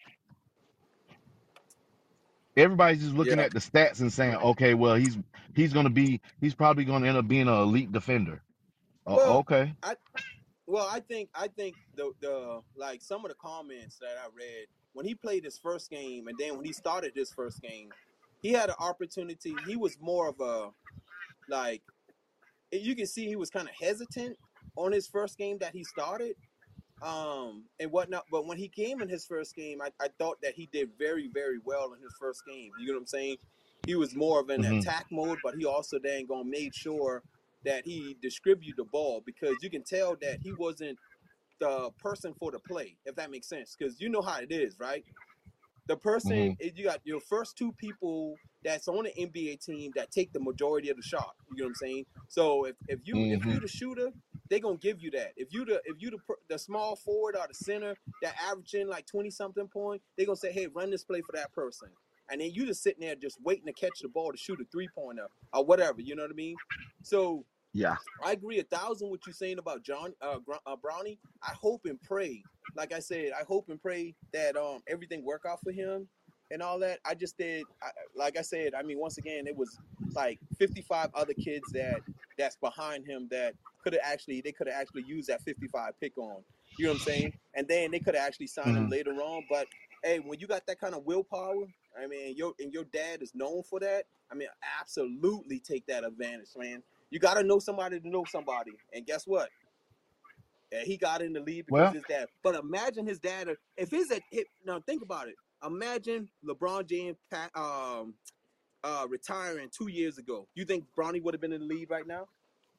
Everybody's just looking Yeah. at the stats and saying, okay, well, he's he's gonna be he's probably gonna end up being an elite defender. Uh, Well, okay. I Well, I think I think the the like some of the comments that I read when he played his first game and then when he started his first game, he had an opportunity. He was more of a like you can see he was kind of hesitant on his first game that he started, um, and whatnot. But when he came in his first game, I, I thought that he did very very well in his first game. You know what I'm saying? He was more of an hmm attack mode, but he also then gonna made sure that he distributed the ball because you can tell that he wasn't the person for the play, if that makes sense. Because you know how it is, right? The hmm person you got your first two people that's on the N B A team that take the majority of the shot. You know what I'm saying? So if, if you if hmm you the shooter, they're gonna give you that. If you the if you the the small forward or the center that averaging like twenty something point, they're gonna say, hey, run this play for that person. And then you just sitting there just waiting to catch the ball to shoot a three pointer or whatever. You know what I mean? So Yeah. I agree a thousand what you're saying about John uh, uh, Brownie. I hope and pray, like I said, I hope and pray that um everything work out for him and all that. I just did, I, like I said. I mean, once again, it was like fifty-five other kids that that's behind him that could have actually they could have actually used that fifty-five pick on. You know what I'm saying? And then they could have actually signed him hmm later on. But hey, when you got that kind of willpower, I mean, your and your dad is known for that. I mean, absolutely take that advantage, man. You got to know somebody to know somebody. And guess what? Uh, he got in the lead because Well, his dad. But imagine his dad. If his now think about it. Imagine LeBron James, um, uh, retiring two years ago, you think Bronny would have been in the lead right now?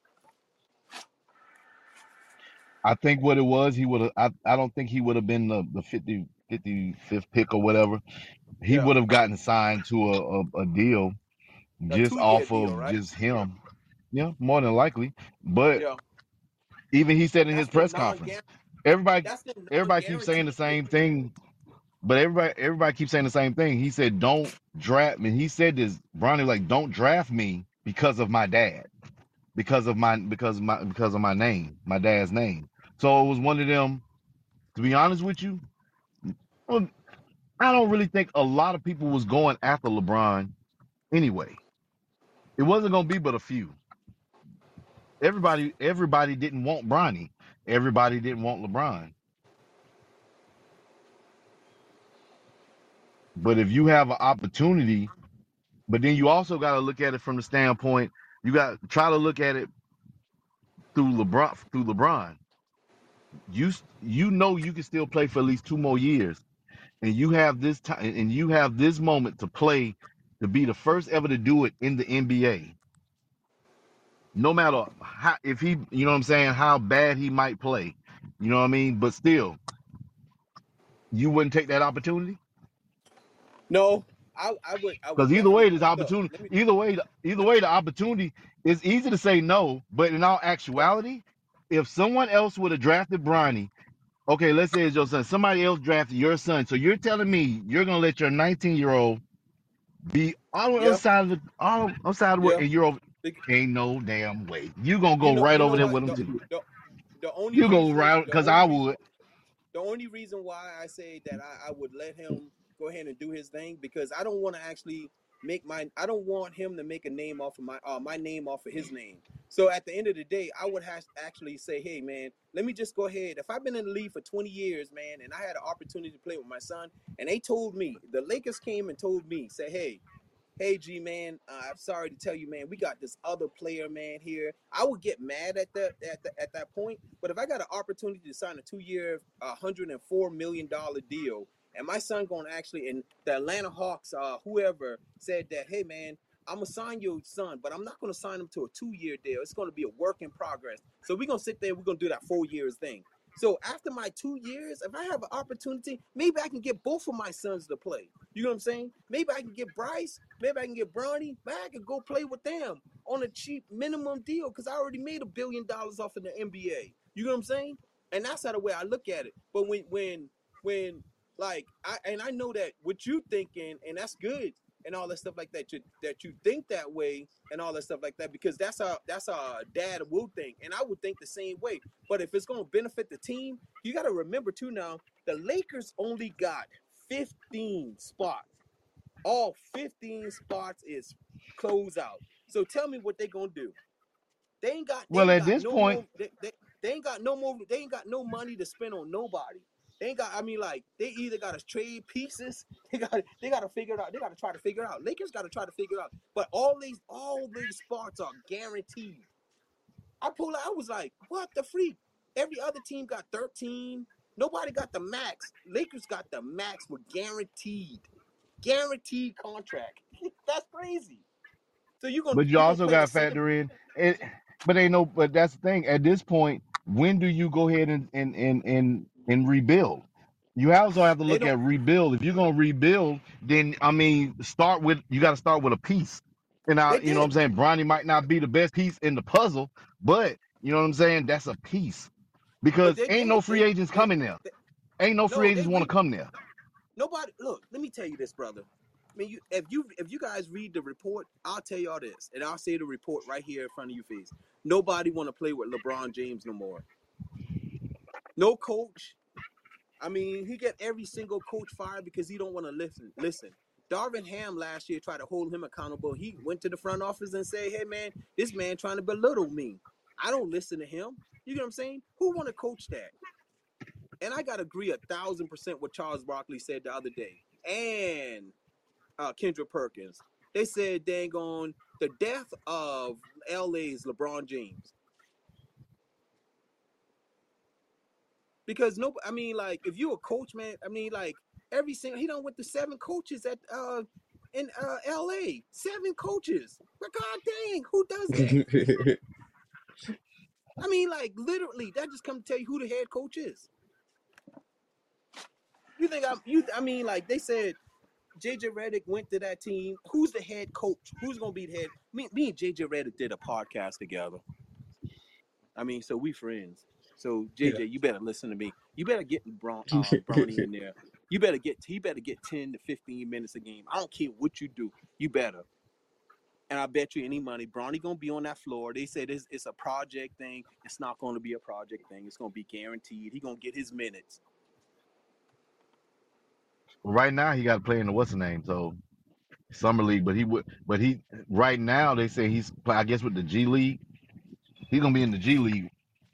I think what it was, he would have. I, I don't think he would have been the the fifty, fifty-fifth pick or whatever. He Yeah, would have gotten signed to a, a, a deal a just two-year off deal, of right? just him. Yeah, more than likely. But Yeah, even he said in his that's the press non conference, everybody that's the everybody keeps saying the non-guaranteed deal. same thing. But everybody everybody keeps saying the same thing. He said, "Don't draft me." He said this, Bronny, like, "Don't draft me because of my dad, because of my because of my because of my name, my dad's name." So it was one of them. To be honest with you, well, I don't really think a lot of people was going after LeBron anyway. It wasn't gonna be but a few. Everybody everybody didn't want Bronny. Everybody didn't want LeBron. But if you have an opportunity, but then you also got to look at it from the standpoint, you got to try to look at it through LeBron. Through LeBron, you you know you can still play for at least two more years, and you have this time, and you have this moment to play, to be the first ever to do it in the N B A. No matter how, if he, you know what I'm saying, how bad he might play, you know what I mean. But still, you wouldn't take that opportunity. No, I, I would I Because would either way, definitely this look. opportunity, Let me either way, either way, the opportunity is easy to say no. But in all yeah actuality, if someone else would have drafted Bronny, okay, let's say it's your son, somebody else drafted your son. So you're telling me you're gonna let your nineteen year old be on the other yeah side of the on the other side of the world, yeah. and you're over? Bec- Ain't no damn way. You gonna You go know right you know over there what with him the too. the the only You go reason right the because I only reason would. the only reason why I say that I, I would let him go ahead and do his thing because I don't want to actually make my I don't want him to make a name off of my uh, my name off of his name. So at the end of the day, I would have actually say, hey man, let me just go ahead. If I've been in the league for twenty years, man, and I had an opportunity to play with my son, and they told me the Lakers came and told me, say, hey, hey G man, uh, I'm sorry to tell you, man, we got this other player, man, here. I would get mad at the at the, at that point, but if I got an opportunity to sign a two-year, one hundred four million dollar deal, and my son going to actually, and the Atlanta Hawks, uh, whoever said that, hey man, I'm gonna sign your son, but I'm not gonna sign him to a two-year deal. It's gonna be a work in progress. So we're gonna sit there, we're gonna do that four years thing. So after my two years, if I have an opportunity, maybe I can get both of my sons to play. You know what I'm saying? Maybe I can get Bryce. Maybe I can get Bronny. Maybe I can go play with them on a cheap minimum deal because I already made a billion dollars off of the N B A. You know what I'm saying? And that's how the way I look at it. But when when when like I and I know that what you thinking, and that's good and all that stuff like that. You, that you think that way and all that stuff like that because that's how that's how a dad will think, and I would think the same way. But if it's gonna benefit the team, you got to remember too. Now the Lakers only got fifteen spots. All fifteen spots is close out. So tell me what they gonna do. They ain't got they Well, ain't at got this no point, more they, they, they ain't got no more they ain't got no money to spend on nobody. They ain't got I mean like they either gotta trade pieces, they got they gotta figure it out. They gotta try to figure it out. Lakers gotta try to figure it out. But all these all these spots are guaranteed. I pulled out, I was like, what the freak? Every other team got thirteen. Nobody got the max. Lakers got the max with guaranteed. Guaranteed contract. That's crazy. So you gonna but you you gonna also play the got to same. factor in it. But ain't no. But that's the thing. At this point, when do you go ahead and and and and, and rebuild? You also have to They look don't. at rebuild. If you're gonna rebuild, then I mean, start with you got to start with a piece. And now, They you know what I'm did, saying. Bronny might not be the best piece in the puzzle, but you know what I'm saying. That's a piece but because they ain't no did. free They agents they, coming there. they Ain't no free no. They agents want to re come there. nobody. Look, let me tell you this, brother. I mean, you if you if you guys read the report, I'll tell y'all this, and I'll say the report right here in front of your face. Nobody want to play with LeBron James no more. No coach. I mean, he get every single coach fired because he don't want to listen. Listen, Darvin Ham last year tried to hold him accountable. He went to the front office and said, "Hey, man, this man trying to belittle me. I don't listen to him." You know what I'm saying? Who want to coach that? And I gotta agree a thousand percent what Charles Barkley said the other day, and uh, Kendra Perkins. They said, "Dang on the death of L A's LeBron James." Because no, I mean, like, if you a coach, man, I mean, like, every single he done with the seven coaches at uh in uh, L A. Seven coaches. But god dang, who does that? I mean, like literally, that just come to tell you who the head coach is. You think I'm you? I mean, like they said, J J Redick went to that team. Who's the head coach? Who's gonna be the head? Me, me and J J Redick did a podcast together. I mean, so we friends. So J J, you better listen to me. You better get Bron, uh, Bronny in there. You better get he better get ten to fifteen minutes a game. I don't care what you do. You better. And I bet you any money, Bronny gonna be on that floor. They said it's, it's a project thing. It's not gonna be a project thing. It's gonna be guaranteed. He gonna get his minutes. Right now, he got to play in the what's the name? So summer league, but he would, but he right now they say he's I guess with the G League. He's gonna be in the G League.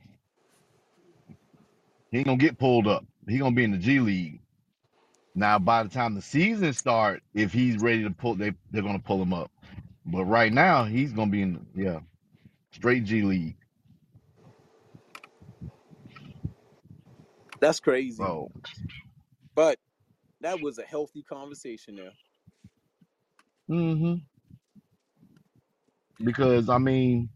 He ain't gonna get pulled up. He's gonna be in the G League. Now, by the time the season start, if he's ready to pull, they they're gonna pull him up. But right now, he's gonna be in yeah, straight G League. That's crazy. So, but that was a healthy conversation there. mm-hmm. Because I mean,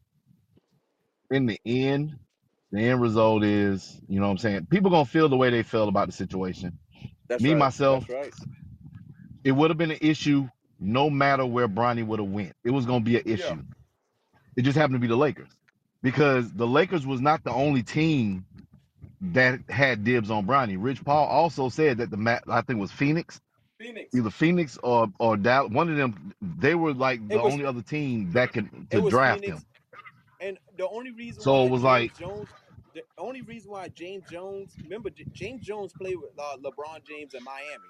in the end, the end result is, you know what I'm saying? People gonna feel the way they feel about the situation. That's Me right. myself, That's right. it would have been an issue no matter where Bronny would have went. It was gonna be an issue. Yeah. It just happened to be the Lakers. Because the Lakers was not the only team that had dibs on Bronny. Rich Paul also said that the I think it was Phoenix. Phoenix. Either Phoenix or or Dallas. One of them, they were like the was, only other team that could to draft Phoenix, him. And the only reason so why it was James like Jones, the only reason why James Jones, remember James Jones played with uh, LeBron James in Miami,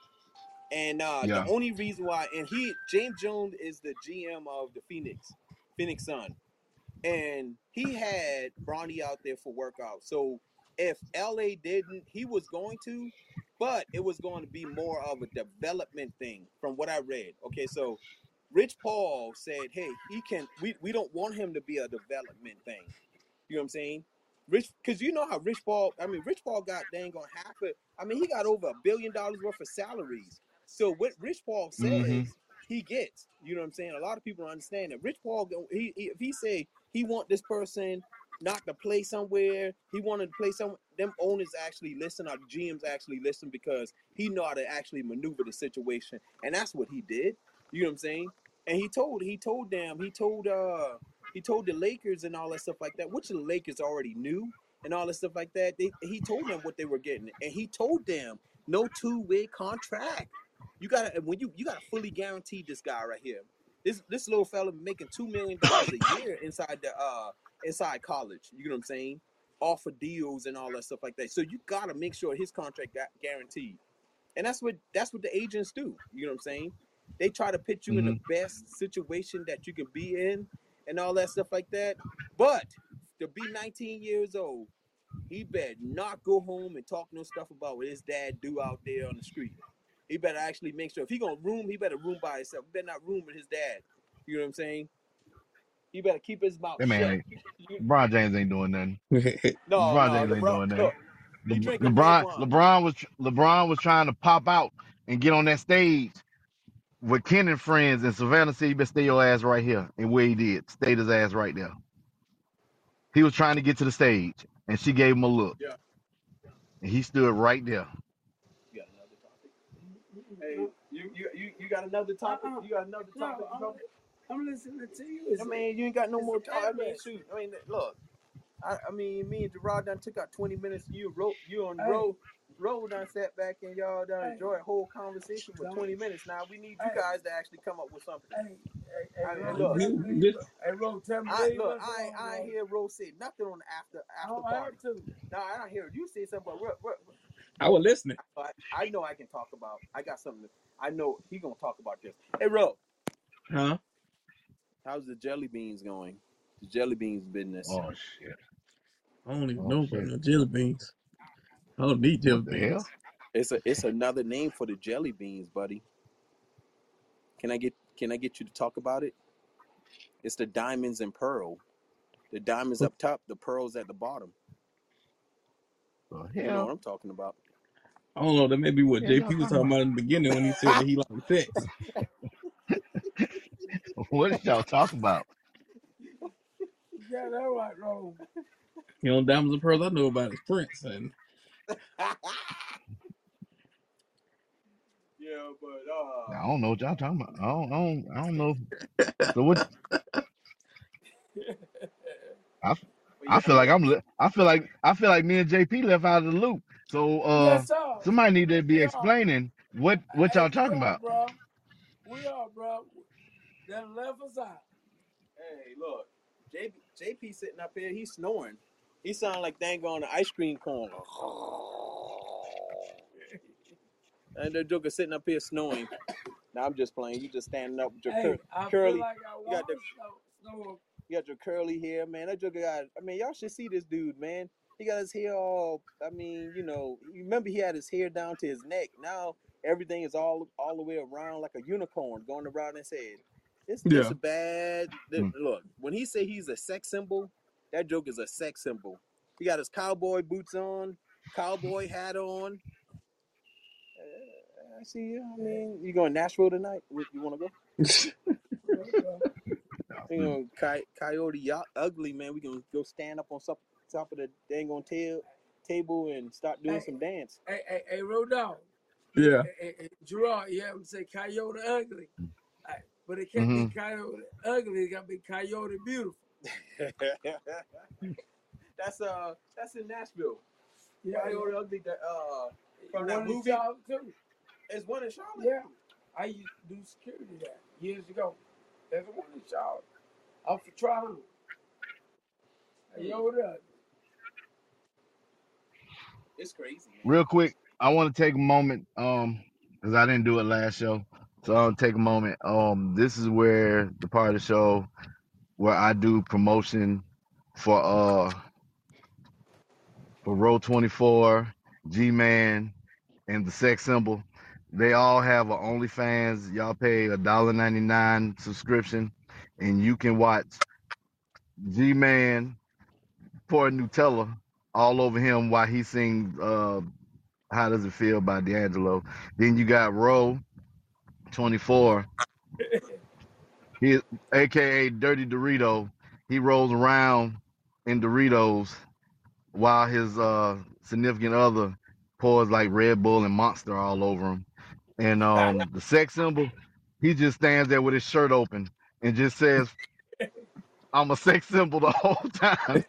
and uh, yeah. the only reason why, and he James Jones is the G M of the Phoenix, Phoenix Sun, and he had Bronny out there for workouts. So if L A didn't, he was going to, but it was going to be more of a development thing from what I read. Okay, so Rich Paul said, hey, he can, we, we don't want him to be a development thing. You know what I'm saying? Rich, because you know how Rich Paul, I mean, Rich Paul got dang on half it. I mean, he got over a billion dollars worth of salaries. So what Rich Paul says, mm-hmm. he gets. You know what I'm saying? A lot of people don't understand that. Rich Paul, he, he, if he say he want this person not to play somewhere, he wanted to play somewhere, them owners actually listen, or the G Ms actually listen, because he know how to actually maneuver the situation. And that's what he did. You know what I'm saying? And he told, he told them, he told, uh, he told the Lakers and all that stuff like that, which the Lakers already knew and all that stuff like that. They, he told them what they were getting. And he told them no two-way contract. You gotta, when you, you gotta fully guarantee this guy right here. This, this little fella making two million dollars a year inside the, uh, inside college. You know what I'm saying? Off of deals and all that stuff like that. So you gotta make sure his contract got guaranteed. And that's what, that's what the agents do. You know what I'm saying? They try to put you mm-hmm. in the best situation that you can be in and all that stuff like that. But to be nineteen years old, he better not go home and talk no stuff about what his dad do out there on the street. He better actually make sure, if he gonna room, he better room by himself. He better not room with his dad. You know what I'm saying? He better keep his mouth that man shut. LeBron James ain't doing nothing. no, LeBron no, James LeBron, ain't doing nothing. Look, Le- LeBron, LeBron was LeBron was trying to pop out and get on that stage with Ken and friends, and Savannah said, you better stay your ass right here. And where he did, stayed his ass right there. He was trying to get to the stage, and she gave him a look. Yeah. And he stood right there. You got another topic? Hey, you you you, you got another topic? Uh-uh. You got another topic? No, I'm, I'm listening to you. I mean, you ain't got no more time. I mean, shoot. I mean, look. I, I mean, me and Gerard done took out twenty minutes. You wrote, you on hey. road, road done sat back and y'all done hey. enjoyed a whole conversation for twenty minutes. Now we need you hey. guys to actually come up with something. Hey, hey, I mean, hey, look, hey, Ro, tell me. I, look, I, I ain't hear Ro say nothing on the after after oh, party. I too. No, I don't hear you say something. But Ro, Ro, I was listening. I, I know I can talk about. I got something. To, I know he gonna talk about this. Hey, Ro. Huh? How's the jelly beans going? The jelly beans business. Oh shit. I don't even oh, know about no jelly beans. I don't need jelly what the beans. Hell? It's a it's another name for the jelly beans, buddy. Can I get can I get you to talk about it? It's the diamonds and pearl. The diamonds up top, the pearls at the bottom. Oh, you know what I'm talking about. I don't know. That may be what yeah, J P was talking about in the beginning when he said that he liked sex. What did y'all talk about? You got that right, wrong. You know, Diamonds and Pearls I know about is Prince, and Yeah, but uh, I don't know what y'all talking about. I don't, I don't, I don't know. So what? I, but I yeah, feel like man. I'm. li- I feel like I feel like me and J P left out of the loop. So uh, Yes, sir. somebody need to be We are. explaining what what Hey, y'all we talking are, about. bro. We are, bro. They left us out. Hey, look, J, JP sitting up here, he's snoring. He sound like dang on the ice cream cone. And the Joker sitting up here snoring. Now I'm just playing. You just standing up with your Hey, cur- I feel curly. like I You got want the to snow. snow. you got your curly hair, man. That Joker got. I mean, y'all should see this dude, man. He got his hair all. I mean, you know, you remember he had his hair down to his neck. Now everything is all all the way around like a unicorn going around his head. It's yeah, just a bad. Hmm. Look, when he say he's a sex symbol, that joke is a sex symbol. He got his cowboy boots on, cowboy hat on. Uh, I see you. I mean, you going Nashville tonight? You want to go? You know, coy- coyote yacht ugly man. We can go stand up on top, top of the dang on tail, table and start doing Hey, some dance. hey, hey, hey, Road Dogg. yeah. Hey, hey, hey, Gerard, you haven't say Coyote ugly. Hey, but it can't Mm-hmm. be Coyote ugly. It got to be Coyote beautiful. that's uh, that's in Nashville. Yeah, Coyote ugly. That uh, from that one in movie. Charlotte too. There's one in Charlotte. Yeah, I used to do security there years ago. There's one in Charlotte. Off the trial. Coyote ugly. It's crazy, man. Real quick, I want to take a moment, um, because I didn't do it last show, so I'll take a moment. Um, this is where the part of the show where I do promotion for uh for Row twenty-four, G Man, and the Sex Symbol. They all have a OnlyFans. Y'all pay a dollar ninety nine subscription, and you can watch G Man pour Nutella all over him while he sings uh How Does It Feel by D'Angelo. Then you got Row twenty-four, he aka Dirty Dorito. He rolls around in Doritos while his uh significant other pours like Red Bull and Monster all over him. And um the Sex Symbol, he just stands there with his shirt open and just says, I'm a sex symbol the whole time.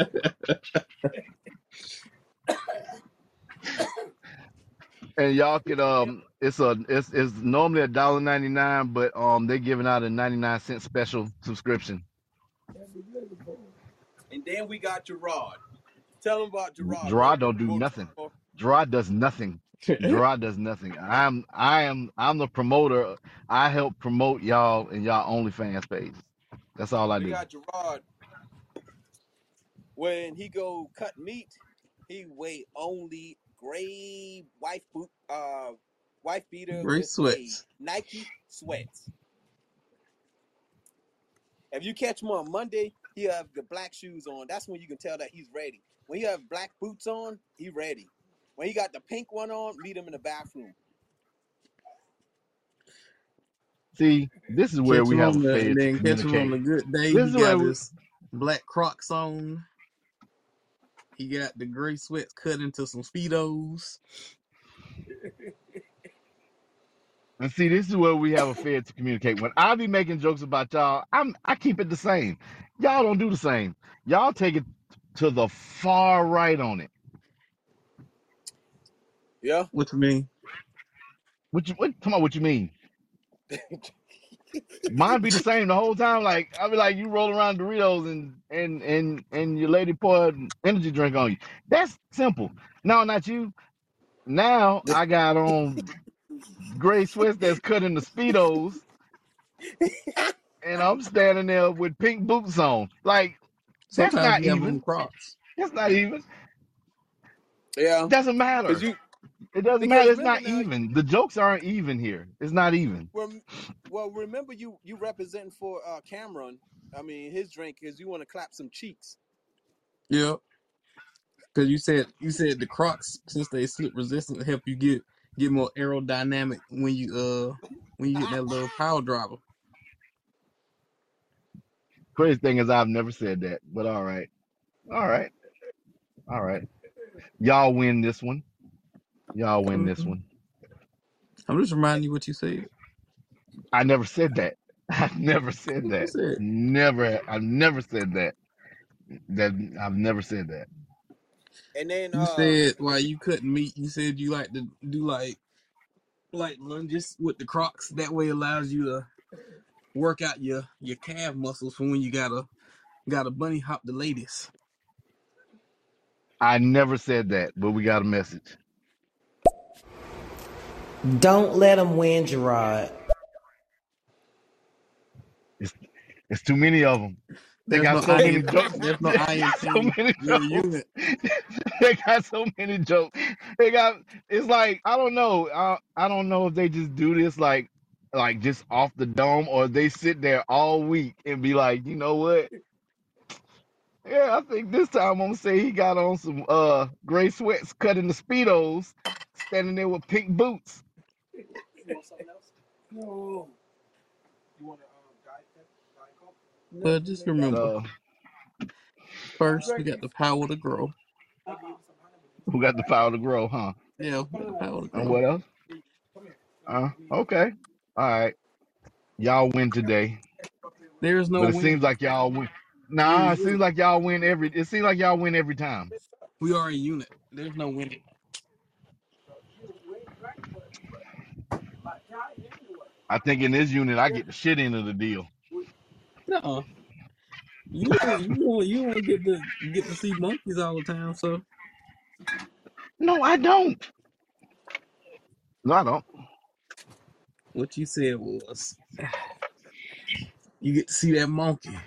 And y'all could um it's a it's it's normally a dollar ninety nine, but um they're giving out a ninety nine cent special subscription. And then we got Gerard. Tell him about Gerard. Gerard Road, don't do road nothing. twenty-four. Gerard does nothing. Gerard does nothing. I'm I am I'm the promoter. I help promote y'all and y'all OnlyFans page. That's all I We do. got Gerard. When he go cut meat, he weigh only gray wife boot, uh, wife beater Gray with a sweats. Nike sweats. If you catch him on Monday, he have the black shoes on. That's when you can tell that he's ready. When he have black boots on, he ready. When he got the pink one on, meet him in the bathroom. See, this is where Catch we him have a on the failure and to then catch him on communicate. the good day. This He is where got we, his black Crocs on. He got the gray sweats cut into some Speedos. and see, this is where we have a failure to communicate. When I be making jokes about y'all, I'm I keep it the same. Y'all don't do the same. Y'all take it to the far right on it. Yeah. What you mean? What you what come on, what you mean? Mine be the same the whole time. Like I be like, you roll around Doritos and and and and your lady poured an energy drink on you. That's simple. No, not you. Now I got on gray sweats that's cut into speedos, and I'm standing there with pink boots on. Like that's Sometimes not you have on even. Crocs. That's not even. Yeah. Doesn't Cause matter. you It doesn't because matter. It's remember not now, even. The jokes aren't even here. It's not even. well, well remember you you representing for uh, Cameron. I mean his drink is you want to clap some cheeks. Yeah. Because you said you said the Crocs, since they slip resistant, help you get get more aerodynamic when you uh when you hit that little power driver. Crazy thing is, I've never said that, but all right, all right, all right. Y'all win this one. Y'all win this Mhm. one. I'm just reminding you what you said. I never said that. I never said What you that. said? Never. I've never said that. That I've never said that. And then You uh, said why you couldn't meet. You said you like to do like like lunges with the Crocs. That way allows you to work out your your calf muscles for when you gotta gotta bunny hop the ladies. I never said that, but we got a message. Don't let them win, Gerard. It's it's too many of them. They There's got no so I many in jokes. there's no They I in got so team. many You're a jokes. unit. They got so many jokes. They got. It's like I don't know. I I don't know if they just do this like like just off the dome, or they sit there all week and be like, you know what? Yeah, I think this time I'm gonna say he got on some uh gray sweats, cutting the speedos, standing there with pink boots. you want something else? No. You want a um, diet diet coke? But Nothing just like that. remember, Uh, first we Drink got it. the power to grow. I Uh-uh. give you some honey. who got the power to grow, huh? Yeah, we got the Fine. power to And grow. what else? Come here. Let me, Uh, let me okay. All right. Y'all win today, There's no but it winning. seems like y'all win. We're a Nah, it seems unit. like y'all win every. It seems like y'all win every time. We are a unit. There's no winning. You ain't drink but my time anyway. I think in this unit, I get the shit end of the deal. No, you don't. You don't. You don't get to get to see monkeys all the time. So No, I don't. No, I don't. what you said was you get to see that monkey.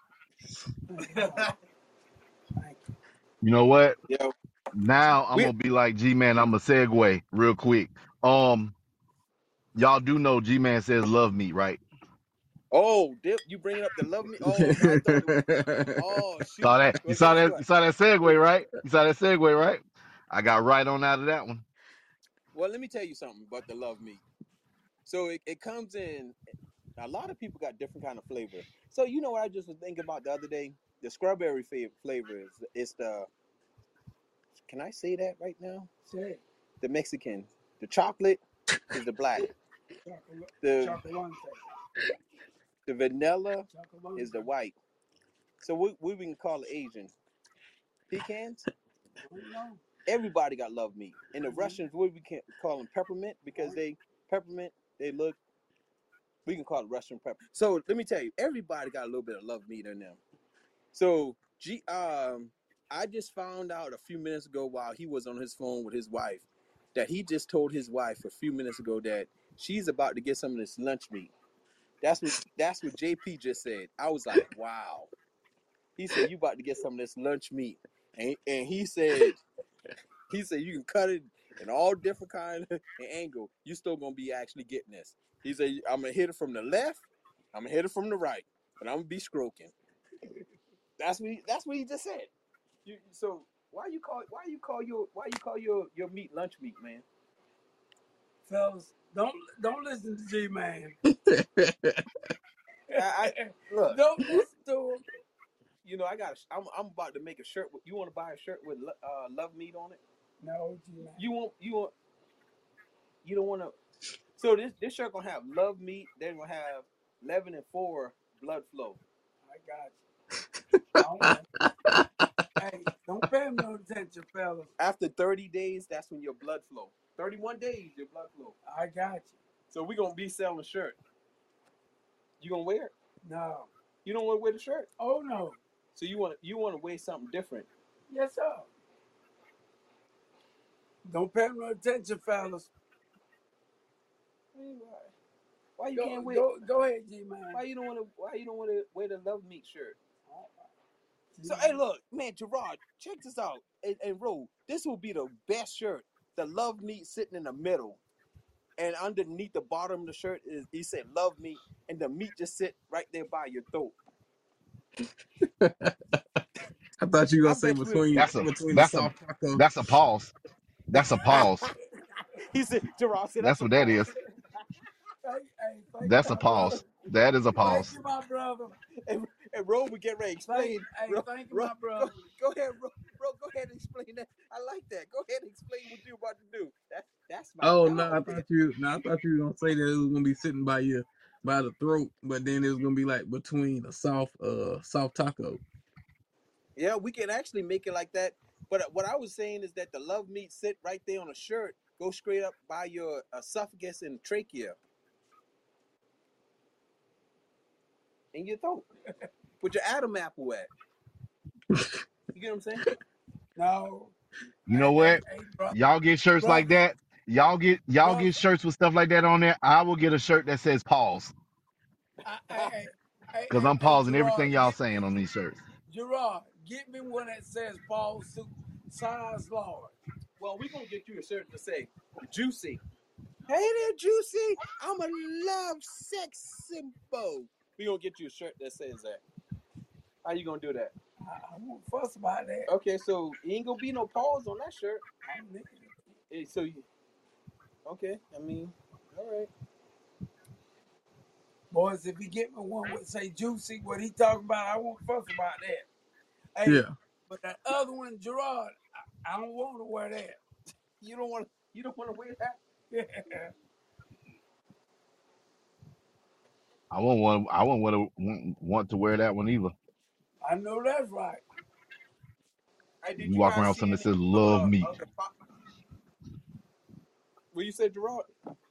Thank you. You know what? Yo, Now I'm we. gonna be like G Man. I'm gonna segue real quick. Um, y'all do know G Man says love me, right? Oh, Dip, you bringing up the love me? Oh no, I thought it was. Oh shoot. Saw that? You Well, saw guess that? You what? saw that segue, right? You saw that segue, right? I got right on out of that one. Well, let me tell you something about the love meat. So it, it comes in. A lot of people got different kind of flavor. So you know what I just was thinking about the other day? The strawberry flavor is it's the. Can I say that right now? Say The Mexican. The chocolate is the black. chocolate, The chocolate, the vanilla chocolate. is the white. So we we can call it Asian. Pecans. I don't know. Everybody got love meat. And the Mm-hmm. Russians, what we can call them peppermint because they peppermint. They look. We can call it Russian pepper. So let me tell you, everybody got a little bit of love meat in them. So G, um, I just found out a few minutes ago while he was on his phone with his wife that he just told his wife a few minutes ago that she's about to get some of this lunch meat. That's what that's what J P just said. I was like, wow. He said you about to get some of this lunch meat, and and he said he said you can cut it in all different kind of angle. You still gonna be actually getting this. He said I'm gonna hit it from the left, I'm gonna hit it from the right, but I'm gonna be stroking. That's what he, that's what he just said. You, so why you call why you call your why you call your your meat lunch meat, man? Fellas, don't don't listen to G Man. I, I look. Don't listen to him. You know I got. I'm I'm about to make a shirt. With, you want to buy a shirt with uh, love meat on it? No, G Man. You want you want you don't want to. So this this shirt gonna have love meat. They're gonna have eleven and four blood flow. I got you. I don't, hey, don't pay him no attention, fellas. After thirty days, that's when your blood flow. thirty-one days, your blood flow. I got you. So we're gonna be selling a shirt. You gonna wear it? No. You don't want to wear the shirt. Oh no. So you want you want to wear something different. Yes, sir. Don't pay him no attention, fellas. Why you Go, can't wear? go, go ahead, G Man. Why you don't want to? Why you don't want to wear the love meat shirt? G-Man. So hey, look, man, Gerard, check this out. And, and Ro, this will be the best shirt. The love meat sitting in the middle, and underneath the bottom of the shirt is he said love meat, and the meat just sit right there by your throat. I thought you were I gonna say bet you. If, between That's a between the that's a soft taco. that's a pause. That's a pause. he said, Gerard said that's, That's a what that pause. is. Hey, hey, thank That's you, a my brother. pause. That is a Thank pause. you, my brother. And, and ahead, Ro. We get ready. Thank, Explain, hey, Ro. thank you, Ro, my go, brother. go ahead, Ro. Ro, go ahead and explain that. I like that. Go ahead and explain what you're about to do. That that's my Oh no, I dog. thought you. No, I thought you were gonna say that it was gonna be sitting by you, by the throat, but then it was gonna be like between a soft, uh, soft taco. Yeah, we can actually make it like that. But what I was saying is that the love meat sit right there on a shirt, go straight up by your esophagus and trachea and your throat. Put your Adam apple at. You get what I'm saying? No, You hey, know hey, what? hey, bro, Y'all get shirts like brother, that. Y'all get y'all brother. get shirts with stuff like that on there. I will get a shirt that says pause. I, hey, hey, hey, Because hey, I'm hey, pausing Gerard, everything y'all get saying on these shirts. Gerard, get me one that says Paul suit size large. Well, we're gonna get you a shirt to say juicy. Hey there, Juicy. I'm a love sex symbol. We gonna get you a shirt that says that. How you gonna do that? I, I won't fuss about that. Okay, so you ain't gonna be no pause on that shirt. I'm nigga. Hey, so you okay? I mean, all right. Boys, if he get me one with say juicy, what he talking about, I won't fuss about that. Hey, Yeah. but that other one, Gerard, I, I don't want to wear that. You don't want you don't want to wear that. Yeah. I won't want I won't want to want to wear that one either. I know that's right. Hey, did You you walk guys around with see something that any says of love the me. of the? What you said, Gerard?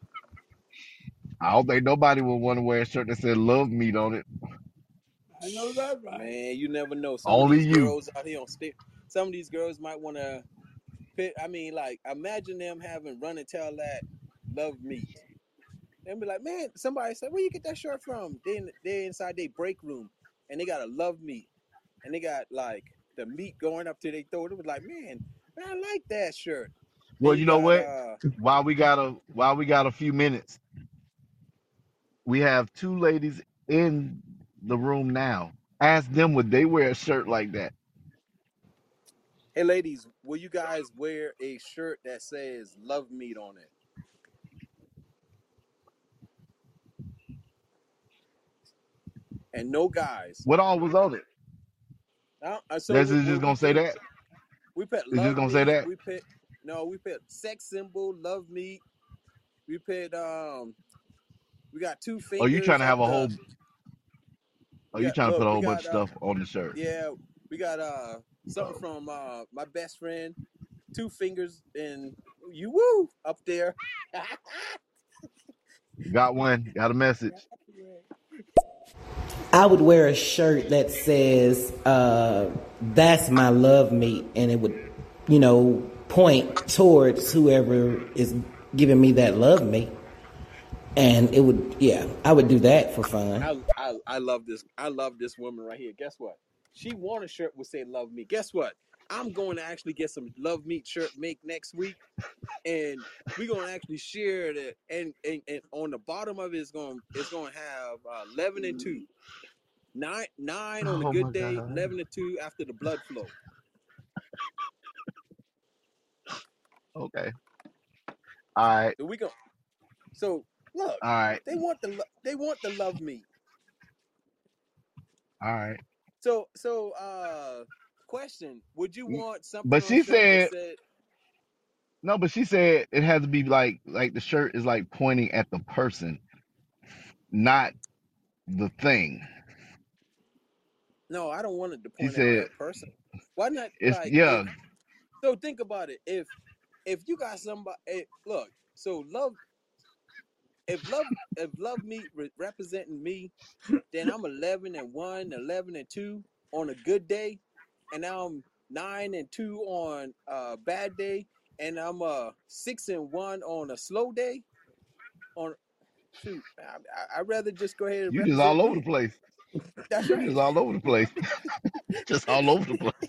I don't think nobody would want to wear a shirt that said love meat on it. I know that's right. Man, you never know. Some of Only these you. girls out here on state. Some of these girls might want to. I mean, like, imagine them having run and tell that love meat. They'll be like, man, somebody said, where you get that shirt from? They in, they inside their break room, and they got a love meat, and they got like the meat going up to their throat. It was like, man, man, I like that shirt. Then Well, you you know got what? uh, While we got a while we got a few minutes, we have two ladies in the room now. Ask them would they wear a shirt like that. hey ladies, will you guys wear a shirt that says love meat on it? And no guys. What all was on it? Uh, uh, so This what, is just what we gonna say do? that. We put It's just love gonna say meat. that. We put no. We put sex symbol, love meat. We put um. We got two Or you trying fingers to of have a the. whole? We Or you got trying to put look. a We whole bunch got of uh. stuff on the shirt? Yeah. We got uh something Oh, from uh my best friend. Two fingers and you woo up there. got one. Got a message. I would wear a shirt that says, uh, that's my love meat, and it would, you know, point towards whoever is giving me that love meat. And it would, yeah, I would do that for fun. I, I I love this. I love this woman right here. Guess what? She won a shirt with say love me. Guess what? I'm going to actually get some love meat shirt make next week, and we're gonna actually share it. And, and and on the bottom of it is going it's going to have uh, eleven and two, nine nine on a Oh my good day, god. eleven and two after the blood flow. Okay. All right. So we go. So look, All right. they want the lo- they want the love meat. All right. So so uh, question: would you want something But on a she shirt that said said? no. But she said it has to be like like the shirt is like pointing at the person, not the thing. No, I don't want it to She point at said that person. Why not? it's Like, yeah. if so, think about it. If if you got somebody, eh, look. So love, if love, if love me re- representing me, then I'm eleven and one, eleven and two on a good day, and now I'm nine and two on a bad day, and I'm uh six and one on a slow day. On shoot, I, I, I'd rather just go ahead and You just represent all over the me. place. That's You right. just all over the place. Just all over the place.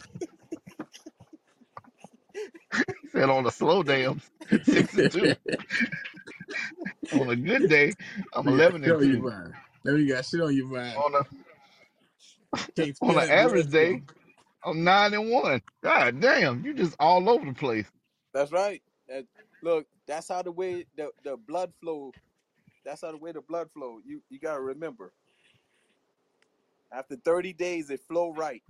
He said on a slow day I'm six and two. On a good day I'm You got eleven shit and on your two. mind. Now you got shit on your mind. On a Can't on spell an that average blood day flow. I'm nine and one. God damn, you just all over the place. That's right. That, look, that's how the way the, the blood flow. That's how the way the blood flow. You you gotta remember. After thirty days, it flow right.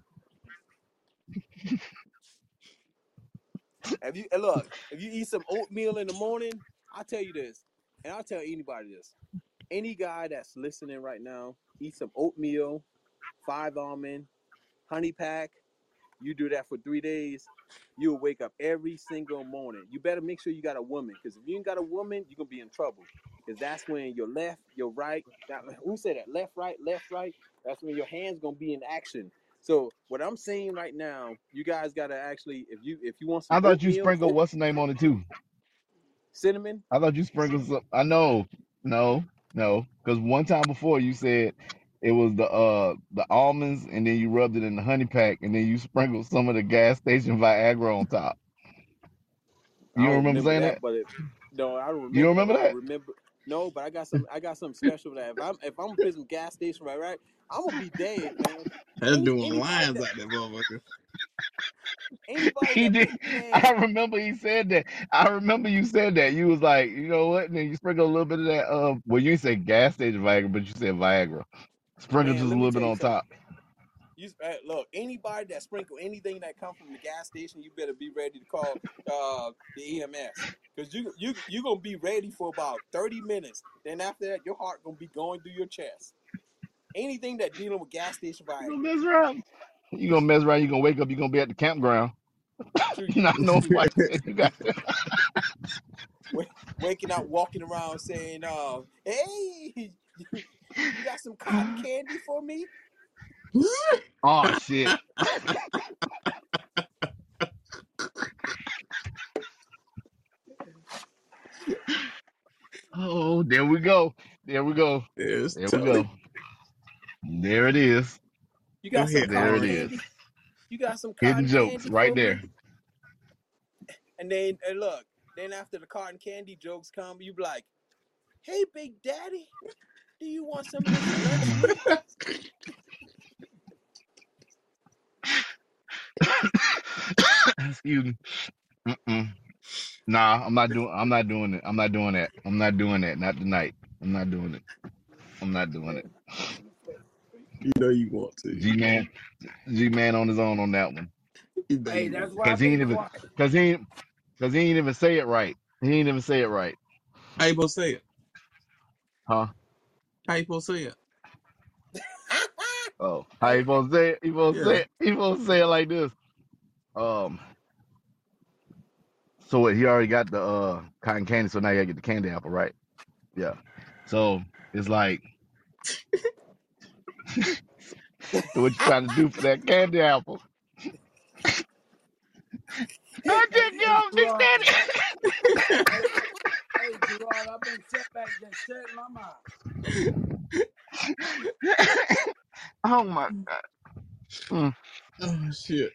If you and look, if you eat some oatmeal in the morning, I'll tell you this, and I'll tell anybody this. Any guy that's listening right now, eat some oatmeal, five almond, honey pack. You do that for three days, you'll wake up every single morning. You better make sure you got a woman, because if you ain't got a woman, you're gonna be in trouble. Because that's when your left, your right, that, who said that? Left, right, left, right. That's when your hands gonna be in action. So what I'm saying right now, you guys gotta actually, if you if you want some I thought you oatmeal, sprinkled oat, what's the name on it too. cinnamon. I thought you sprinkled some. I know, no, no, because one time before you said it was the uh the almonds, and then you rubbed it in the honey pack, and then you sprinkled some of the gas station Viagra on top. I You don't don't remember remember saying that, that? but it, no, I don't You don't remember that. remember But I that? remember no, but I got some. I got something special for that. If I'm if I'm gonna put some gas station right, right, I'm gonna be dead, man. That's Any doing anybody lines that out there, motherfucker. anybody He that did. think man, I remember he said that. I remember you said that. You was like, you know what? And then you sprinkled a little bit of that. Uh, well, you didn't say gas station Viagra, but you said Viagra. Sprinkle man, just a let me little tell bit you on something. top. You uh, look, anybody that sprinkle anything that come from the gas station, you better be ready to call uh, the E M S, because you you you gonna be ready for about thirty minutes. Then after that, your heart gonna be going through your chest. Anything that dealing with gas station You gonna Viagra. mess around. You gonna mess around. You gonna wake up. You gonna be at the campground. True, You you not knowing why you got. waking up, walking around saying, uh, "Hey, you, you got some cotton candy for me?" Oh shit. Oh, there we go. There we go. Yes, There we Tully. go. There it is. You Go got some ahead, There cotton it Ari. is. candy. You got some Hidden cotton jokes candy right for there. me. And then, and look, then after the cotton candy jokes come, you be like, "Hey, Big Daddy, do you want some of this lunch meat?" Excuse me. Mm-mm. Nah, I'm not doing. I'm not doing it. I'm not doing that. I'm not doing that. Not tonight. I'm not doing it. I'm not doing it. You know you want to. G man, G man on his own on that one. You know Hey, you that's want why to. Cause I've he been ain't even. quiet. Cause he ain't. Cause he ain't even say it right. He ain't even say it right. How you supposed to say it? Huh? How you supposed to say it? Oh, how you Hey, supposed to say it? You supposed to Yeah. say it? You supposed to say it like this. Um. So what? He already got the uh cotton candy. So now you gotta get the candy apple, right? Yeah. So it's like, so what you trying to do for that candy apple? I Hey, just hey, give him Gerard, hey, six hey, Gerard, I've been set back just shutting my mouth. daddy. Oh my god. Mm. Oh shit.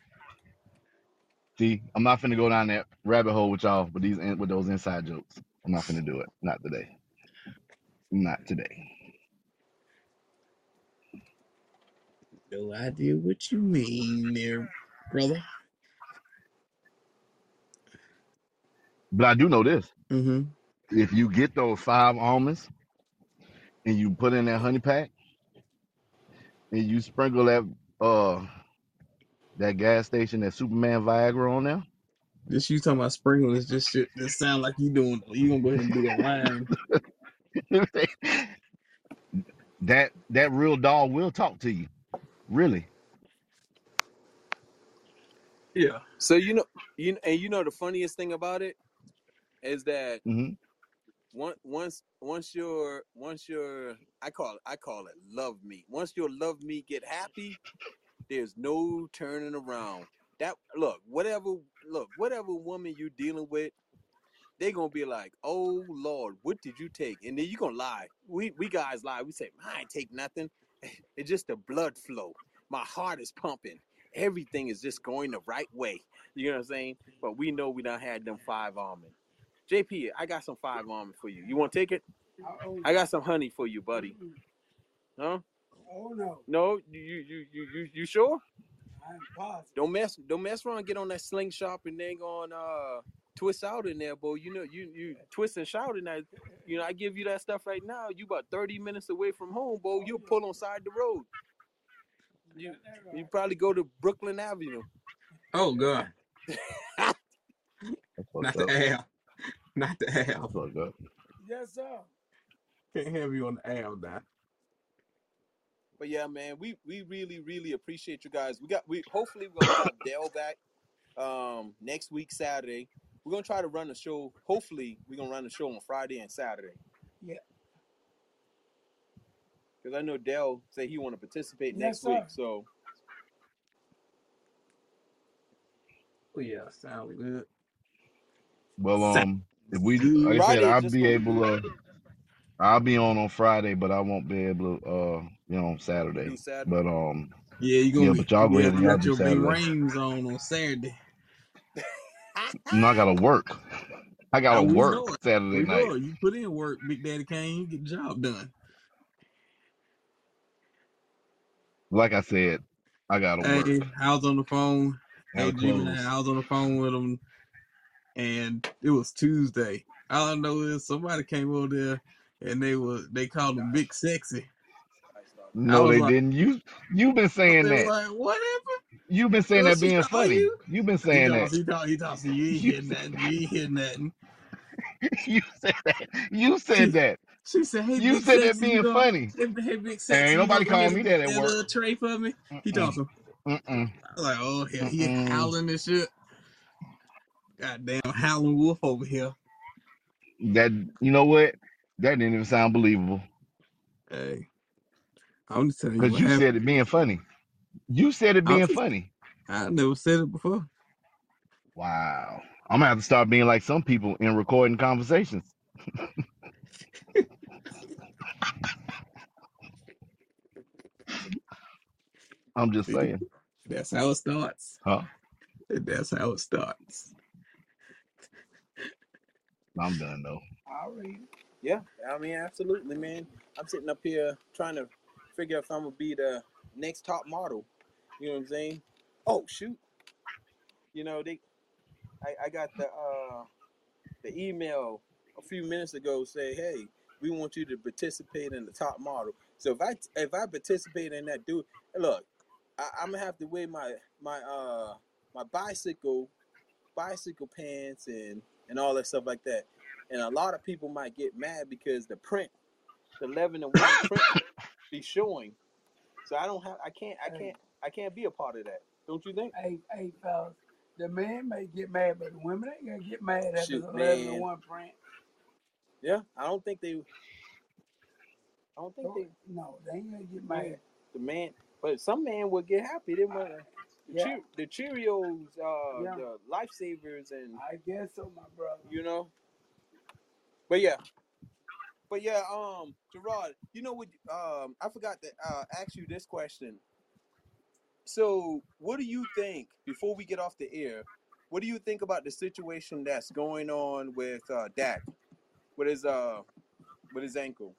See, I'm not finna go down that rabbit hole with y'all with these with those inside jokes. I'm not finna do it. Not today. Not today. No idea what you mean there, brother. But I do know this. Mm-hmm. If you get those five almonds and you put in that honey pack and you sprinkle that uh that gas station, that Superman Viagra on This you talking about sprinklers, just shit that sound like you doing you gonna go ahead and do a line. there, that that real dog will talk to you. Really. Yeah. so you know, you and you know the funniest thing about it is that Hmm. once once once your once your I call it I call it love meat. Once your love meat get happy, there's no turning around. That look, whatever look, whatever woman you dealing with, they gonna be like, "Oh Lord, what did you take?" And then you gonna lie. We we guys lie. We say, "I ain't take nothing. It's just the blood flow. My heart is pumping. Everything is just going the right way." You know what I'm saying? But we know we done had them five almond. J P, I got some five almond for you. You want to take it? Oh I no. got some honey for you, buddy. Mm-mm. Huh? Oh no. No, you you you you you sure? I'm positive. Don't mess don't mess around. Get on that slingshot and then gonna uh, twist out in there, boy. You know you you twist and shout in that. You know I give you that stuff right now. You about thirty minutes away from home, boy. Oh You'll no. pull on side the road. You you probably go to Brooklyn Avenue. Oh God, That's not fucked the up. Al, not the That's Al. fucked up. Yes, sir. Can't have you on the Al now. But yeah, man, we we really really appreciate you guys. We got we hopefully we're gonna have Dale back um next week Saturday. We're gonna try to run the show. Hopefully we're gonna run the show on Friday and Saturday. Yeah. Because I know Dale said he want to participate Yes, next sir. week. So Oh yeah, sound good. Well, Sound um, if we, like I good. said, Friday is I'll just be gonna be able to. I'll be on on Friday, but I won't be able to. Uh, you know, on Saturday. do Saturday. But um, Yeah, you yeah, gonna be. but y'all go Yeah, ahead and you y'all got do your big Saturday. rings on on Saturday. You know, I gotta work. I gotta Oh, we work know it. Saturday We night. know it. You put in work, Big Daddy Kane. You get the job done. Like I said, I gotta work. Hey, I was on the phone. Hey, Gotta Gemini, close. I was on the phone with him, and it was Tuesday. All I know is somebody came over there, and they were they called him Big Sexy. I No, was they like, didn't. You you've been saying they were that. like, what happened? You've been saying Well, that she being called funny. you. You've been He saying that. talks, he talks, he talks. You ain't You hear nothing. You ain't hear nothing. you said that. You said She that. she said, "Hey, You Big said that Sexy, you being go, funny. hey, hey, Big And Sexy, ain't you gonna nobody go ahead called and me get that at that work. little tray for me?" He Mm-mm. talks. I Mm-mm. was like, "Oh hell, he Mm-mm. howling and shit." Goddamn howling wolf over here. That you know what? That didn't even sound believable. Hey, I'm just telling you Because what you happened. said it being funny. You said it I being just, funny. I never said it before. Wow. I'm gonna have to start being like some people in recording conversations. I'm just See, saying. that's how it starts. Huh? That's how it starts. I'm done though. I'll read it. Yeah, I mean, absolutely, man. I'm sitting up here trying to figure out if I'm gonna be the next top model. You know what I'm saying? Oh shoot! You know they, I, I got the uh the email a few minutes ago say, hey, we want you to participate in the top model. So if I if I participate in that, dude, look, I, I'm gonna have to wear my my uh my bicycle bicycle pants and and all that stuff like that. And a lot of people might get mad because the print, the eleven and one print, be showing. So I don't have, I can't, I Hey, can't, I can't be a part of that. Don't you think? hey, hey, fellas. The men may get mad, but the women ain't gonna get mad if it's Shoot, eleven to man. one print. Yeah, I don't think they, I don't think So, they, no, they ain't gonna get yeah, mad. the man. But some man would get happy. They want the Yeah, cheer, the Cheerios, uh, yeah. the Lifesavers, and I guess so, my brother. you know. But yeah, but yeah, um, Gerard, you know what? Um, I forgot to uh, ask you this question. So, what do you think before we get off the air? What do you think about the situation that's going on with uh, Dak, with his uh, with his ankle?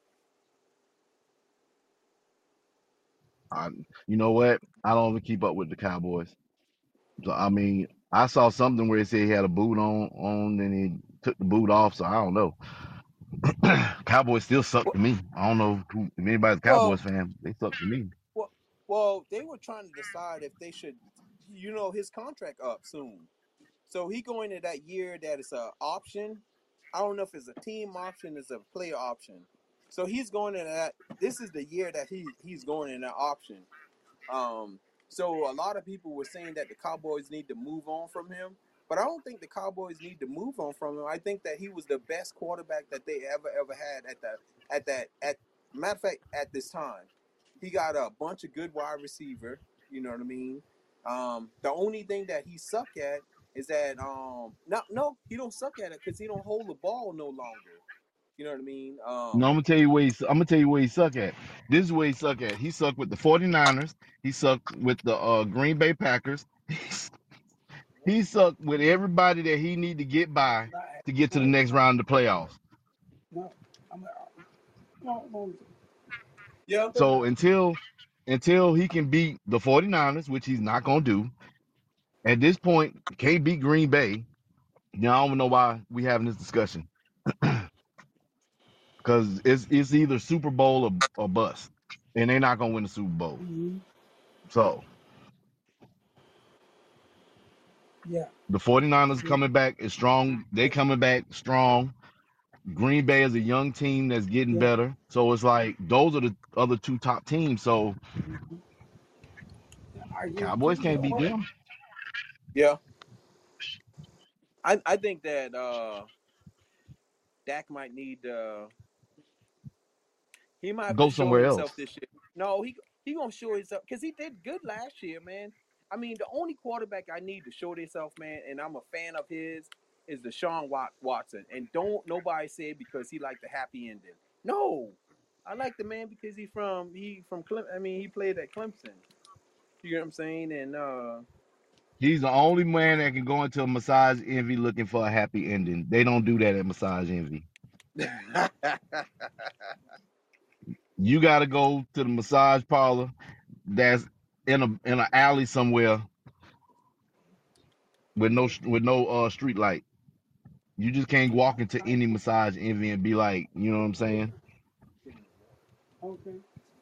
I, you know what? I don't even keep up with the Cowboys. So I mean, I saw something where it said he had a boot on on, and he took the boot off. So I don't know. Cowboys still suck to me. I don't know who, if anybody's a Well, Cowboys fan. They suck to me. well, well, they were trying to decide if they should, you know, his contract up soon. So he going to that year that it's a option. I don't know if it's a team option, it's a player option. So he's going to that. This is the year that he he's going in that option. Um, so a lot of people were saying that the Cowboys need to move on from him, but I don't think the Cowboys need to move on from him. I think that he was the best quarterback that they ever ever had at the at that at matter of fact at this time. He got a bunch of good wide receiver. You know what I mean? Um, the only thing that he suck at is that um no no he don't suck at it because he don't hold the ball no longer. You know what I mean? No, Um, I'm gonna tell you where he's. I'm gonna tell you where he suck at. This is where he suck at. He sucked with the 49ers. He sucked with the uh, Green Bay Packers. He sucked with everybody that he need to get by Not to get to the no, next round of the playoffs. no. I'm no, no. yeah, So until until he can beat the 49ers, which he's not gonna do, at this point, can't beat Green Bay. Now I don't know why we having this discussion. Because it's it's either Super Bowl or, or bust. And they're not gonna win the Super Bowl. Mm-hmm. So Yeah. the 49ers Yeah. coming back is strong. They coming back strong. Green Bay is a young team that's getting Yeah. better. So it's like those are the other two top teams. So Mm-hmm. I guarantee Cowboys you can't beat what. them. Yeah, I I think that uh, Dak might need uh, he might have to Go show somewhere else. himself this year. No, he he gonna show himself because he did good last year, man. I mean, the only quarterback I need to show themselves, man, and I'm a fan of his, is Deshaun Watson. And don't nobody say it because he like the happy ending. No, I like the man because he from he from Clem. I mean, he played at Clemson. You know what I'm saying? And uh, He's the only man that can go into a massage envy looking for a happy ending. They don't do that at massage envy. You got to go to the massage parlor that's in a in an alley somewhere with no with no uh street light. You just can't walk into any massage envy and be like, you know what I'm saying? Okay.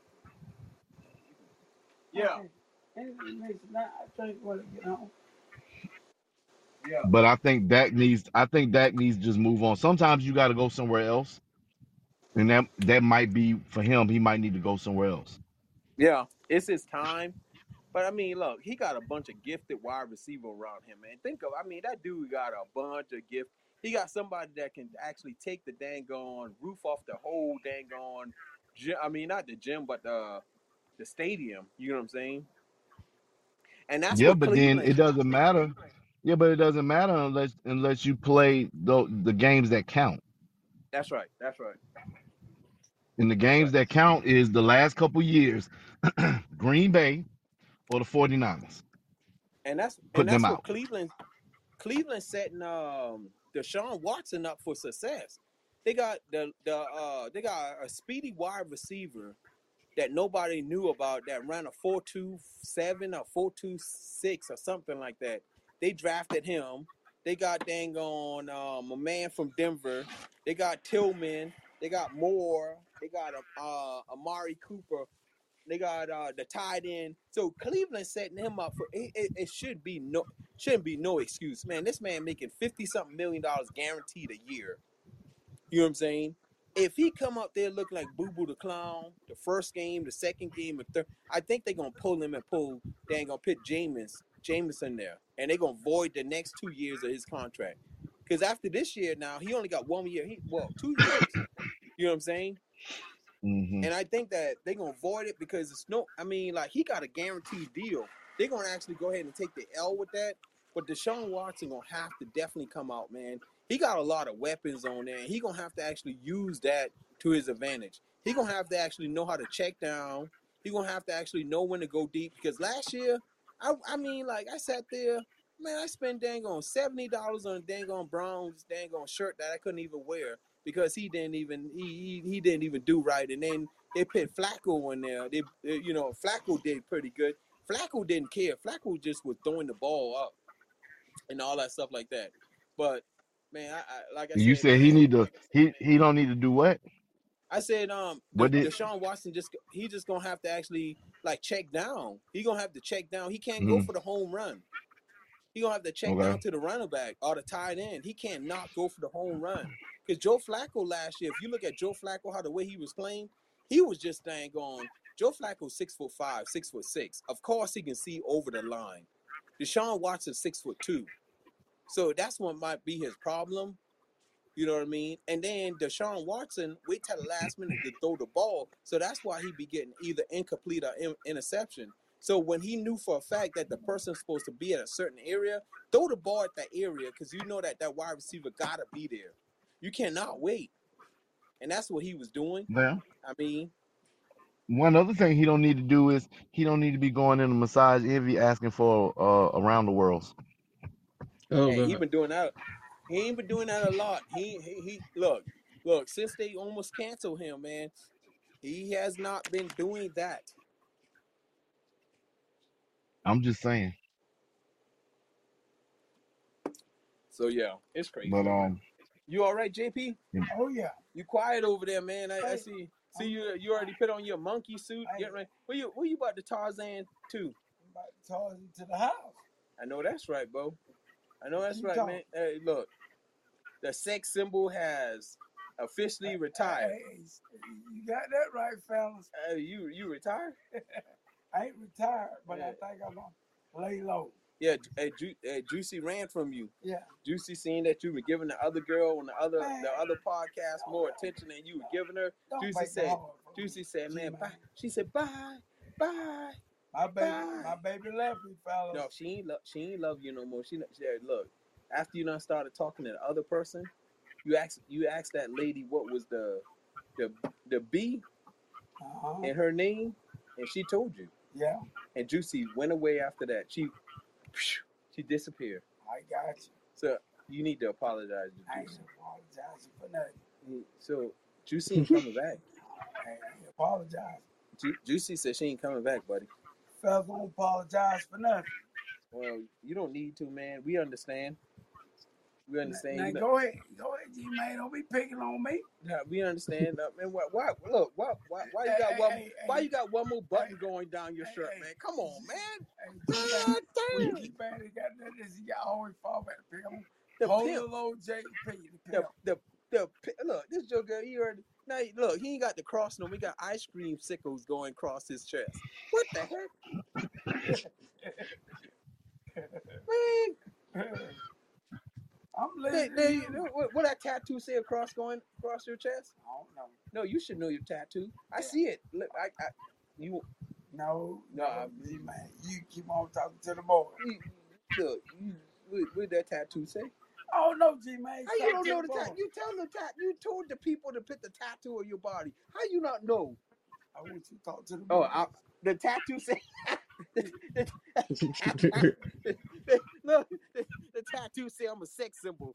yeah, Okay. Anything makes it not. I think when it get home. yeah, But I think Dak needs I think Dak needs to just move on. Sometimes you got to go somewhere else, and that that might be for him. He might need to go somewhere else. yeah. It's his time. But I mean, look, he got a bunch of gifted wide receiver around him, man. Think of, I mean, that dude got a bunch of gift. He got somebody that can actually take the dang on roof off the whole dang on gym. I mean, not the gym, but the the stadium. You know what I'm saying? And that's Yeah, what but then Cleveland. it doesn't matter. Yeah, but it doesn't matter unless unless you play the the games that count. That's right. That's right. And the That's games right. that count is the last couple years, Green Bay or the 49ers. And that's and Put them that's what out. Cleveland Cleveland setting um Deshaun Watson up for success. They got the the uh they got a speedy wide receiver that nobody knew about that ran a four two seven or four two six or something like that. They drafted him. They got dang on um, a man from Denver. They got Tillman. They got Moore. They got uh, Amari Cooper. They got uh, the tight end. So Cleveland setting him up for it, it, it should be no shouldn't be no excuse, man. This man making fifty something million dollars guaranteed a year. You know what I'm saying? If he come out there looking like Boo Boo the Clown, the first game, the second game, the third, I think they're gonna pull him and pull. They ain't gonna put Jameis, Jameson there, and they're gonna void the next two years of his contract. Because after this year, now he only got one year. He well, two years. You know what I'm saying? Hmm. And I think that they're gonna avoid it because it's no. I mean, like he got a guaranteed deal. They're gonna actually go ahead and take the L with that. But Deshaun Watson gonna have to definitely come out, man. He got a lot of weapons on there, and he gonna have to actually use that to his advantage. He gonna have to actually know how to check down. He gonna have to actually know when to go deep. Because last year, I I mean, like I sat there, man. I spent dang on seventy dollars on a dang on Browns dang on shirt that I couldn't even wear because he didn't even he, he he didn't even do right. And then they put Flacco in there. They, they you know Flacco did pretty good. Flacco didn't care. Flacco just was throwing the ball up and all that stuff like that. But man, I, I like I You said, said he man, need to he he don't need to do what? I said um the What did Deshaun Watson just he just gonna have to actually like check down. He gonna have to check down. He can't go mm, for the home run. He gonna have to check okay. down to the running back or the tight end. He can't not go for the home run. Because Joe Flacco last year, if you look at Joe Flacco, how the way he was playing, he was just dang on. Joe Flacco six foot five, six foot six. Of course, he can see over the line. Deshaun Watson six foot two, so that's what might be his problem. You know what I mean? And then Deshaun Watson wait till the last minute to throw the ball. So that's why he be getting either incomplete or in, interception. So when he knew for a fact that the person's supposed to be at a certain area, throw the ball at that area because you know that that wide receiver got to be there. You cannot wait. And that's what he was doing. Well, I mean, one other thing he don't need to do is he don't need to be going in a massage envy asking for uh around the world. Oh hey, he god. been doing that. He ain't been doing that a lot. He, he, he look, look, since they almost canceled him, man, he has not been doing that. I'm just saying. So yeah, it's crazy, But man. um You all right, J P? Oh yeah. You quiet over there, man. I, I Hey, see. See, you you already put on your monkey suit. Get ready. Where you where you about to Tarzan to? I'm about to Tarzan to the house. I know that's right, bro. I know that's right, man. Hey, look, the sex symbol has officially retired. Hey, you got that right, fellas. Hey, you you retired? I ain't retired, but yeah. I think I'm gonna lay low. Yeah, hey, Ju- hey, Juicy ran from you. Yeah. Juicy seen that you were giving the other girl on the other man, the other podcast more attention than you were giving her. Juicy said, Juicy said, man, bye. She said, bye, bye. My baby, bye. my baby left me, fellas. No, she ain't love, she ain't love you no more. She, she said, look, after you done started talking to the other person, you asked you asked that lady what was the the the B uh-huh. in her name, and she told you. Yeah. And Juicy went away after that. She she disappeared. I got you. So you need to apologize to Juicy. I ain't apologizing for nothing. So Juicy ain't coming back. I ain't apologize. Ju- Juicy said she ain't coming back, buddy. Fellas won't apologize for nothing. Well, you don't need to, man. We understand. We understand. Now, you now know, go ahead, go ahead, G man. Don't be picking on me. Yeah, we understand. uh, man, why, why? Look, why? Why, why you got hey, one? Hey, why hey, you got one more button hey, going down your hey, shirt, hey, man? Come on, man. Hey, God damn. G man, he got that. This, he got always fall back to pick on. The Hold pimp. the low J P. The the the look. This joker. He already. Now look. He ain't got the cross no. We got ice cream sickles going across his chest. What the heck? Man. I'm they, they, what, what that tattoo say across going across your chest? I don't know. No, you should know your tattoo. I yeah. see it. Look, I, I, you. No, no, no, G man. You keep on talking to the boy. You, look, you, what, what did that tattoo say? Oh no, G man. How you don't know the tattoo? You tell the tat. You told the people to put the tattoo on your body. How you not know? I want you to talk to the boy. boy. Oh, I, the tattoo say. No, the, the tattoo say I'm a sex symbol.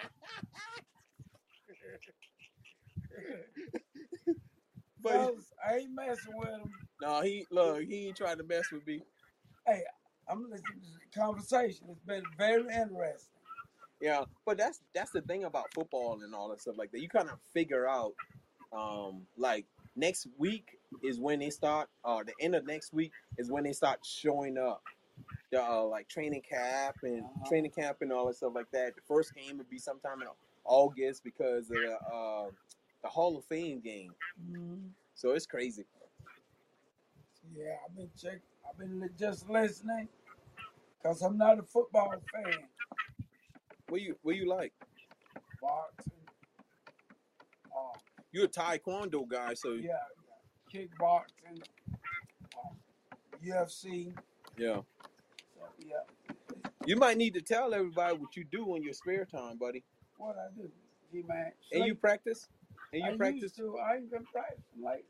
But fellas, I ain't messing with him. No, he look, he ain't trying to mess with me. Hey, I'm listening to the conversation. It's been very interesting. Yeah, but that's that's the thing about football and all that stuff like that. You kind of figure out, um, like next week is when they start. Uh, the end of next week is when they start showing up. The uh, like training camp and uh-huh. training camp and all that stuff like that. The first game would be sometime in August because of the uh, the Hall of Fame game. Mm-hmm. So it's crazy. Yeah, I've been checking. I've been just listening because I'm not a football fan. What you what you like? Boxing. Uh, You're a Taekwondo guy, so yeah, yeah. Kickboxing, uh, U F C. Yeah. So, yeah. You might need to tell everybody what you do in your spare time, buddy. What I do, G man. And you practice? And you I practice? Used to. I ain't been practicing lately.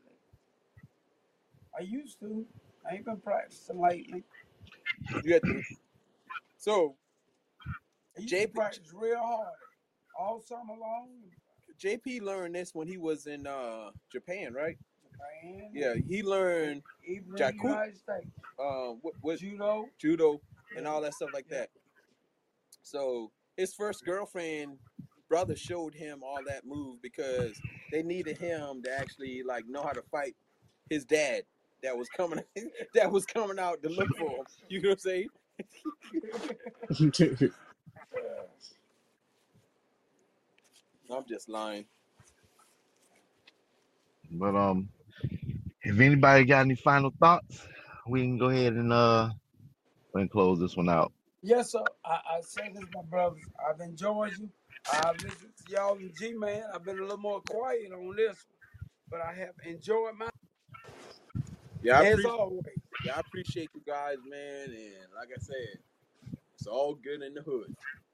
I used to. I ain't been practicing lately. You have to. So, I used J P to practice real hard all summer long. J P learned this when he was in uh, Japan, right? Japan. Yeah, he learned even in the United States. Uh, what, what judo, judo, and all that stuff like yeah. that. So his first girlfriend brother showed him all that move because they needed him to actually like know how to fight his dad that was coming that was coming out to look for him. You know what I'm saying? I'm just lying. But um, if anybody got any final thoughts, we can go ahead and uh and close this one out. Yes, sir. I, I say this, my brothers. I've enjoyed you. I've listened to y'all and G Man. I've been a little more quiet on this one, but I have enjoyed my. Yeah, I as always. Yeah, I appreciate you guys, man. And like I said, it's all good in the hood.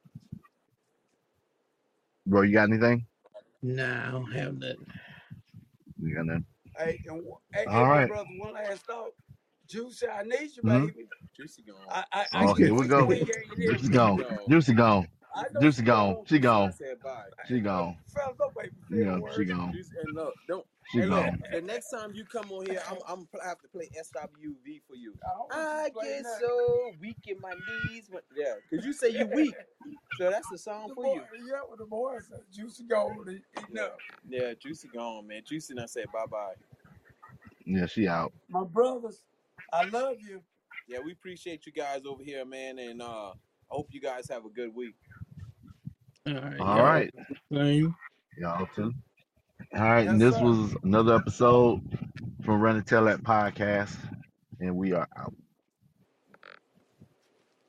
Bro, you got anything? No, I don't have nothing. You got nothing? Hey, and, hey, all hey right. my brother, one last thought. Juicy, I need you, mm-hmm. baby. Juicy gone. I, I, I okay, we go. Juicy gone. Juicy gone. I know Juicy she gone. gone. She Juicy gone. done said bye. She gone. Fellas, don't make me feel Yeah, she worse. gone. Juicy, and look, don't. She Hey, look. gone. The next time you come on here, I'm I'm gonna have to play S W V for you. I don't want you I to play get nothing. so weak in my knees. When, yeah, cause you say you weak, so that's the song The for boy, you. yeah, with the boys, uh, Juicy gone. Enough. Yeah, Juicy gone, man. Juicy done said bye bye. Yeah, she out. My brothers, I love you. Yeah, we appreciate you guys over here, man, and uh, I hope you guys have a good week. All right, All y'all. right. Same. Y'all too. All right, and Yes, this sir. was another episode from Run and Tell That Podcast, and we are out.